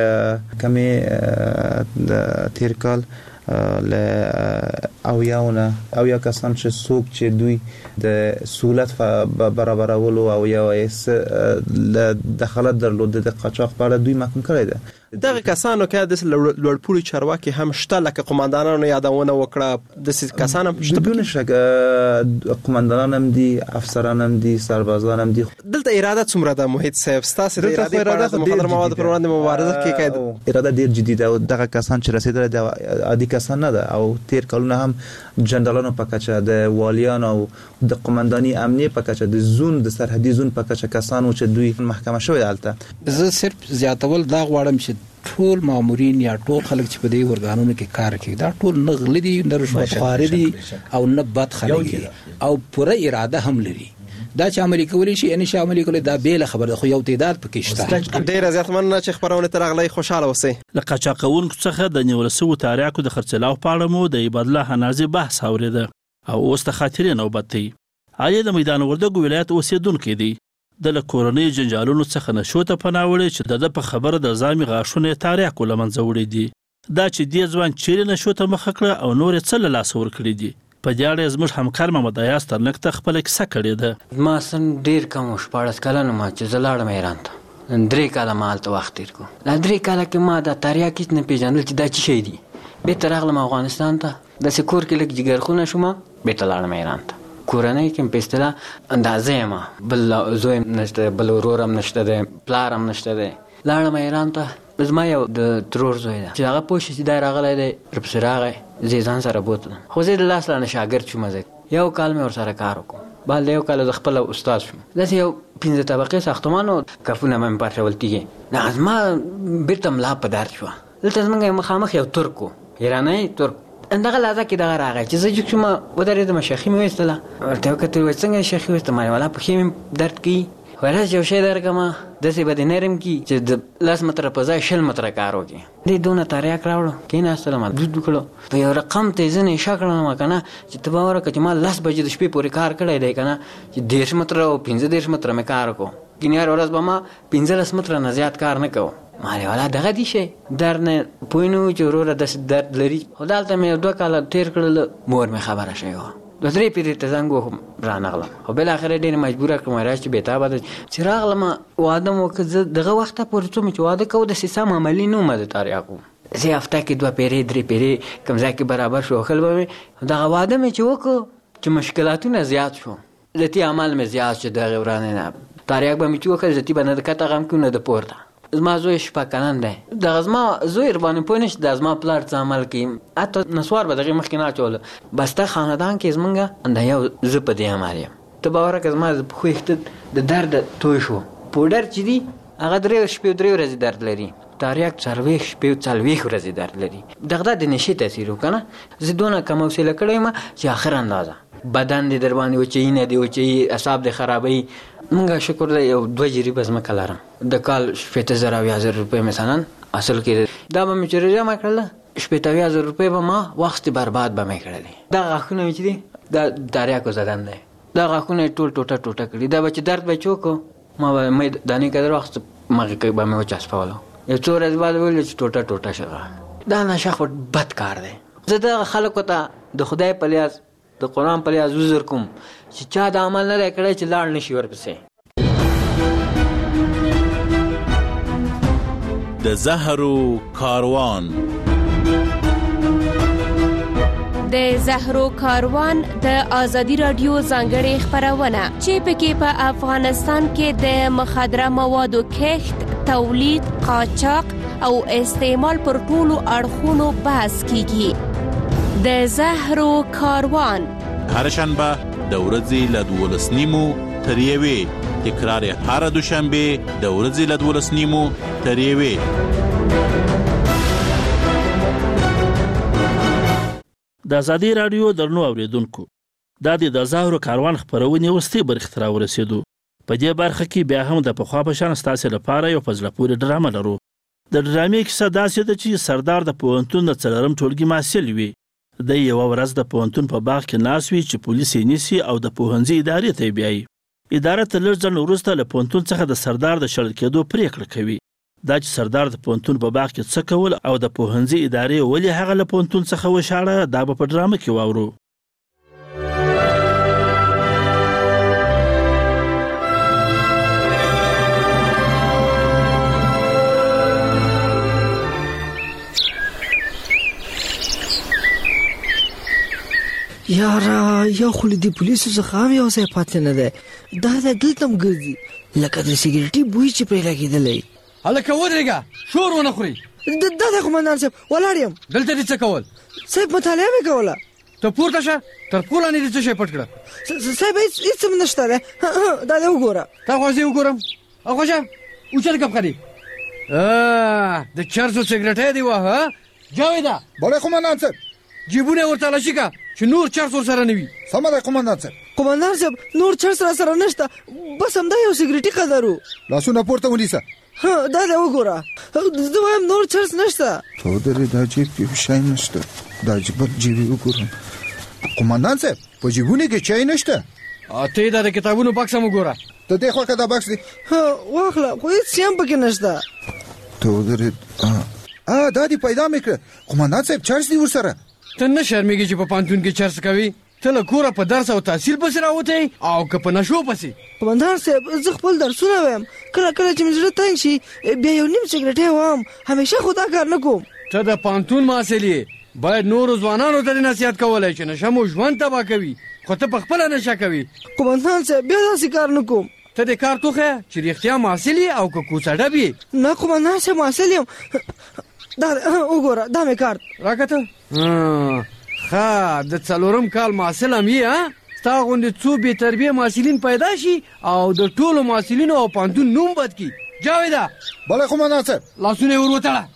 کمې د تیر کال له او یاونه او یا کسان چې څوک چې دوی د سہولت برابرولو او یا له دخالت درلود د قاچاق په اړه دوی محکوم کړی ده. دغه کسانو کې د لوړپوړي چارواکي هم شته لکه قوماندانانو یادونه وکړه د کسانو شته بدون شک قوماندانان هم دي افسران هم دي سربازان هم دي. دلته اراده څومره ده محیط صاحب ستاسو د اراده په مخدر مواد پر وړاندې مبارزه کې کېد اراده ډیر جدي ده او دغه کسان چې رسیدل د عادي کسان نه ده او تیر کلونه هم جنرالانو په کچه د والیان او د قومانداني امنیه په کچه د زون د سرحدي زون په کچه کسانو چې دوی محکمه شوی دالته. زه صرف زیاتول دا غواړم چې ټول مامورین یا ټول خلک چې په دې ورګانونو کې کار کوي دا ټول نه غلي دي نه رشوت خواري دي او نه بد خلک دي او پوره اراده هم لري دا چې عملي کولی شي ان شاء الله عملي کولی دا بیل خبره خو یو تعداد پکې شته. ډیر زیات مننه چې خبرونه تر غلې خوشاله اوسئ. له قاچاقونکو څخه د نیول شوو تاریخو د خرڅلاو په اړه مو د عبادله حنازي بحث اوریده او اوس د خاطرې نوبت دی. آیا د میدان وردګو ولایت اوسیدونکو دی د کورنۍ جنجالونو څخه نشو ته پناوړي چې د په خبره د ځامي غاښونه تاریخ ولمنځه وړي دي دا چې دې ځوان چیرې نشو ته مخ کړه او نور څه له لاس ور کړی دي. په دې اړه زموږ همکار محمد ایاز ترنک ته خپل کیسه کړې ده. ما سن ډیر کم شپاړس کلونه ما چې زلاړم ایران ته درې کاله مالته وخت تیر کو لا درې کاله کې ما د تاریخ هیڅ نه پیژنل چې دا څه شي دي. به تر هغه افغانستان ته د سکور کې لګ جګرخونه شوم به تلاړم ایران ته کورنۍ کې په اصطلاح اندازې ما بل زویم نشته بل ورورم نشته ده پلارم نشته ده لاړم ایران ته زما یو د ترور زوی ده چې هغه پوه شي چې دا راغلی دی ورپسې راغی زه ځان سره بوتلم خو زه د لاس لانه شاګرد شوم زه یو کال مې ورسره کار وکړم بعد یو کال د خپل استاد شوم داسې یو پنځه طبقې ساختمان او کفونه مې پاټول تیږي نه زما بیرته ملا په درد شوه دلته زموږ مخامخ یو ترک و ایرانی ترک اندغه لازم کې دغه راغی چې زه چې ما ودرېدم شیخي مې وستله ورته وکتل وای څنګه شیخي وسته ما ولا په خېم درد کی ورته یو شی درکما دسې بده نرم کی چې د لاس متر په ځای شل متر کار وکي دې دونه تاریخ راوړو کینه سلام د کړو په یو رقم ته ځنه شکړم ما کنه چې تبا ورکه چې ما لاس بجې د شپې پورې کار کړی دی کنه چې دیش متر او پنځه دیش متر مې کار کو کینه ورځ به ما پنځه متر نه زیات کار نه کوم مالي والا دغه دي شي درنه پوینو چې وروره د درد لري خدالته مې دوه کال تیر کړل مور مې خبره شوی و د درې پیری ته څنګه را نغلم او بل اخر ډېر مجبور کړم راځي به تا بده چې راغلم واده مو که دغه وخت پورې ته چې واده کو د سیسه عملی نو مده تاریخو زه هفته کې دوه پیری درې پیری کوم ځای کې برابر شو خل به دغه واده مې چې وکړ چې مشکلاتونه زیات شو لتی عمل مې زیات شو دغه ورانه نه تاریخ به مې چې وکړ چې باندې کته غم کې نه د پورته زما زوی شپږ کلن دی دغه زما زوی ربانې پوه نشي د زما پلار څه عمل کوي حتی نسوار به دغې مخکې نه اچوله بس ته خاندان کې زمونږ د یو زه په دې عمل یم ته باوره که زما د پښو ویښته د درد توی شو پوډر چې دي هغه درې شپې درې ورځې درد لري تاریاک څلوېښت شپې څلوېښت ورځې درد لري دغه د نشې تاثیر و که نه زه دونه کم حوصله کړی یم چې آخر اندازه بدن دې در باندې وچوي نه دې وچوي اعصاب دې خرابوي مونږ شکر دی یو دوه جریبه ځمکه لرم د کال شپېته زره اویا زره روپۍ مثلا حاصل کېده دا به مې چې رجمع کړله شپېته اویا زره روپۍ به ما وخت برباد به مې کړلې دا غاښونه مې چې دي دا تاریاکو زدن دی دا غاښونه یې ټول ټوټه ټوټه کړي دا به چې درد به چوکو ما به مې دانې قدر وخت مغې کوي به مې وچسپولو یو څو ورځې بعد ویل چې ټوټه ټوټه شوه دا نشه خو بد کار دی زه دغه خلکو ته د خدای په لیاز د قرآن په لیاز عذر کوم چې چا د عمل نه دی کړی چې لاړ نشي ورپسې د زهرو کاروان د زهرو کاروان د آزادي رادیو ځانګړې خپرونه چې پکې په افغانستان کې د مخدره موادو کښت تولید قاچاق او استعمال پر ټولو اړخونو بحث کیږي د زهرو کاروان هر شنبه د ورځې له دولس نیمو تر یوې تکرار هر دوشنبه د ورځې له دولس نیمو تر یوې د آزادي رادیو درنو اوریدونکو دا د زهرو کاروان خپرونې وروستۍ برخې ته راورسېدو په دې برخه کې بیا هم د پخوا په شان ستاسو لپاره یو په زړه پورې ډرامه لرو د ډرامې کیسه داسې ده چې سردار د پوهنتون د څلورم ټولګي محصل وي د یوه ورځ د پوهنتون په باغ کې ناست وي چې پولیس یې نیسي او د پوهنځي ادارې ته یې بیایي اداره تر لږ ځنډ وروسته له پوهنتون څخه د سردار د شړل کېدو پرېکړه کوي دا چې سردار د پوهنتون په باغ کې څه کول او د پوهنځي ادارې ولې هغه له پوهنتون څخه وشاړه دا به په ډرامه کې واورو یاره یو خو له دې پولیسو څخه هم یو ځای پاتې نه دی دا د دلته هم ګرځي لکه د سګرټي بوی چې پرې لګېدلی هلکه ودرېږه شور ونه خوري دا دی قومندان صاحب ولاړ یم دلته دې څه کول صاحب مطالعه مې کوله ته پورته شه تر پښو لاندې دې څه شی پټ کړه صاحب هېڅ هم نشته دی دا دی وګوره تا خو زه وګورم اخوا شه اوچت کپ خري د چرسو سګرټۍ دی وه جاویده بله قومندان صاحب جیبونه ورته لاشي که چې نور چرس ورسره نه وي سمه ده قومندان صاحب قومندان صاحب نور چرس را سره نشته بس همدا یو سګرټي قدر و لاسونه پورته ونیسه دا دی وګوره زه وایم نور چرس نشته ته ودرې دا جیب کې یو شی نشته دا بل جیب یې وګورم قومندان صاحب په جیبونو کې چای نشته ته دا د کتابونو بکس هم وګوره ته دې خوا که دا بکس دی واخله خو هېڅ شی هم پکې نشته ته ودرې دا دې پیدا مې کړه قومندان صاحب چرس دی ورسره ته نه شرمېږې چې په پانتون کې چرس کوي ته له کوره په درس او تحصیل پسې راوتی او که په نشو پسې قومندان صاحب زه خپل درسونه وایم کله کله چې مې زړه تنګ شي بیا یو نیم سګرټۍ وایم همیشه خو دا کار نه کوم ته د پانتون محصل یې باید نورو ځوانانو ته دې نصیحت کولی چې نشه مو ژوند تباه کوي خو ته پخپله نشه کوي قومندان صاحب بیا داسې کار نه کوم ته دې کار توښیه چې رښتیا محصل یې او که کوڅه ډب یې نه قومندان صاحب محصل یم دا وګوره دا مې کارت راکته ښه د څلورم کال محصل هم یې ستا غوندې څو بې تربیه محصلین پیدا شي او د ټولو محصلینو او پانتون نوم بد کړي جاویده بله قومندان صاحب لاسونه یې ور وتړه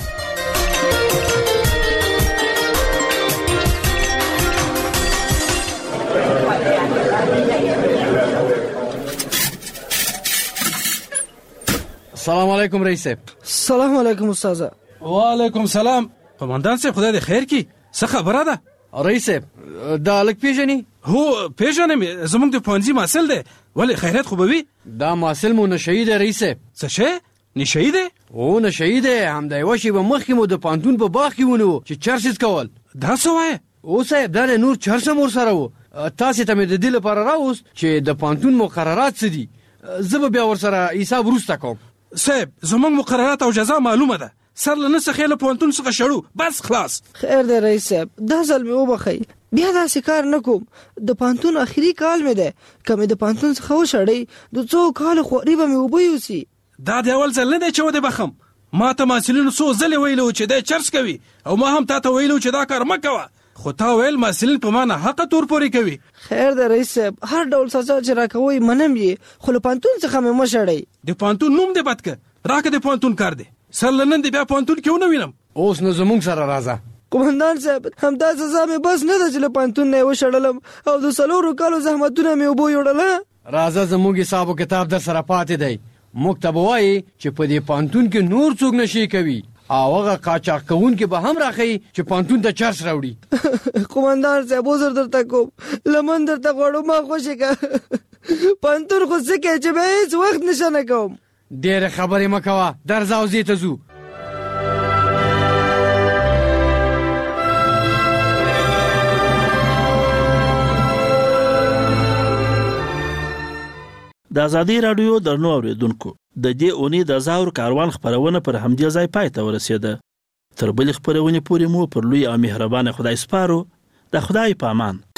سلام علیکم رئیس صاحب سلام علیکم استاذه وعلیکم سلام قومندان صاحب خدای دې خیر کړي څه خبره ده رئیس صاحب دا هلک پیژنې هو پیژنم زموږ د پوهنځي محصل دی ولې خیریت خو به وي دا محصل مو نشهیي دی رئیس صاحب څه شی نشهیي دی او نشهیي دی همدا یوه شېبه مخکې مو د پانتون په باغ کې ونیو چې چرس یې څکول دا څه وایې او صاحب دا دی نور چرس هم ورسره و تاسې ته مې د دې لپاره راوست چې د پانتون مقررات څه دي زه به بیا ورسره حساب وروسته کوم صاحب زموږ مقررات او جزا معلومه ده سر له نسخې له پوهنتون څخه شړو بس خلاص خیر دی رئیس صاحب دا ځل مې وبخئ بیا داسې کار نه کوم د پانتون اخري کال مې دی که مې د پانتون څخه وشړئ د څو کالو خواري به مې اوبه یوسي دا د اول ځل نه دی چې ودې بخم. ما ته محصلینو څو ځلې ویلو چې دی چرس کوي او ما هم تا ته ویلو چې دا کار مه کوه، خو تا ویل محصلین په ما ناحقه تور پورې کوي. خیر دی رئیس صاحب، هر ډول سزا چې راکوئ منم یې، خو له پوهنتون څخه مې مه شړئ. د پوهنتون نوم دې بد که، راکه د پوهنتون کار دی. سر له نن دې بیا پوهنتون کې ونه وینم. اوس نو زمونږ سره راځه. قومندان صاحب، همدا سزا مې بس نه ده چې له پوهنتون نه یې وشړلم او د څلورو کالو زحمتونه مې اوبو یوړله. راځه زموږ حساب و کتاب در سره پاتې دی. موږ ته به وایي چې په دې پوهنتون کې نور څوک نشي کوي او هغه قاچاق کوونکي به هم راښیي چې پوهنتون ته چرس راوړي. قومندان صاحب عذر درته کوم، لمن درته غواړم ما خوشې که پوهنتون خو څه کوي چې به هېڅ وخت نشه نه کوم. ډېرې خبرې مه کوه، درځه او زی ته ځو. د ازادي رادیو درنو اوریدونکو، د دې اونۍ د زاور کاروان خبرونه پر همدې ځای پای ته ورسېده. تر بلې خبرونې پورې مو پر لوی او مهربانه خدای سپارو. د خدای په امان.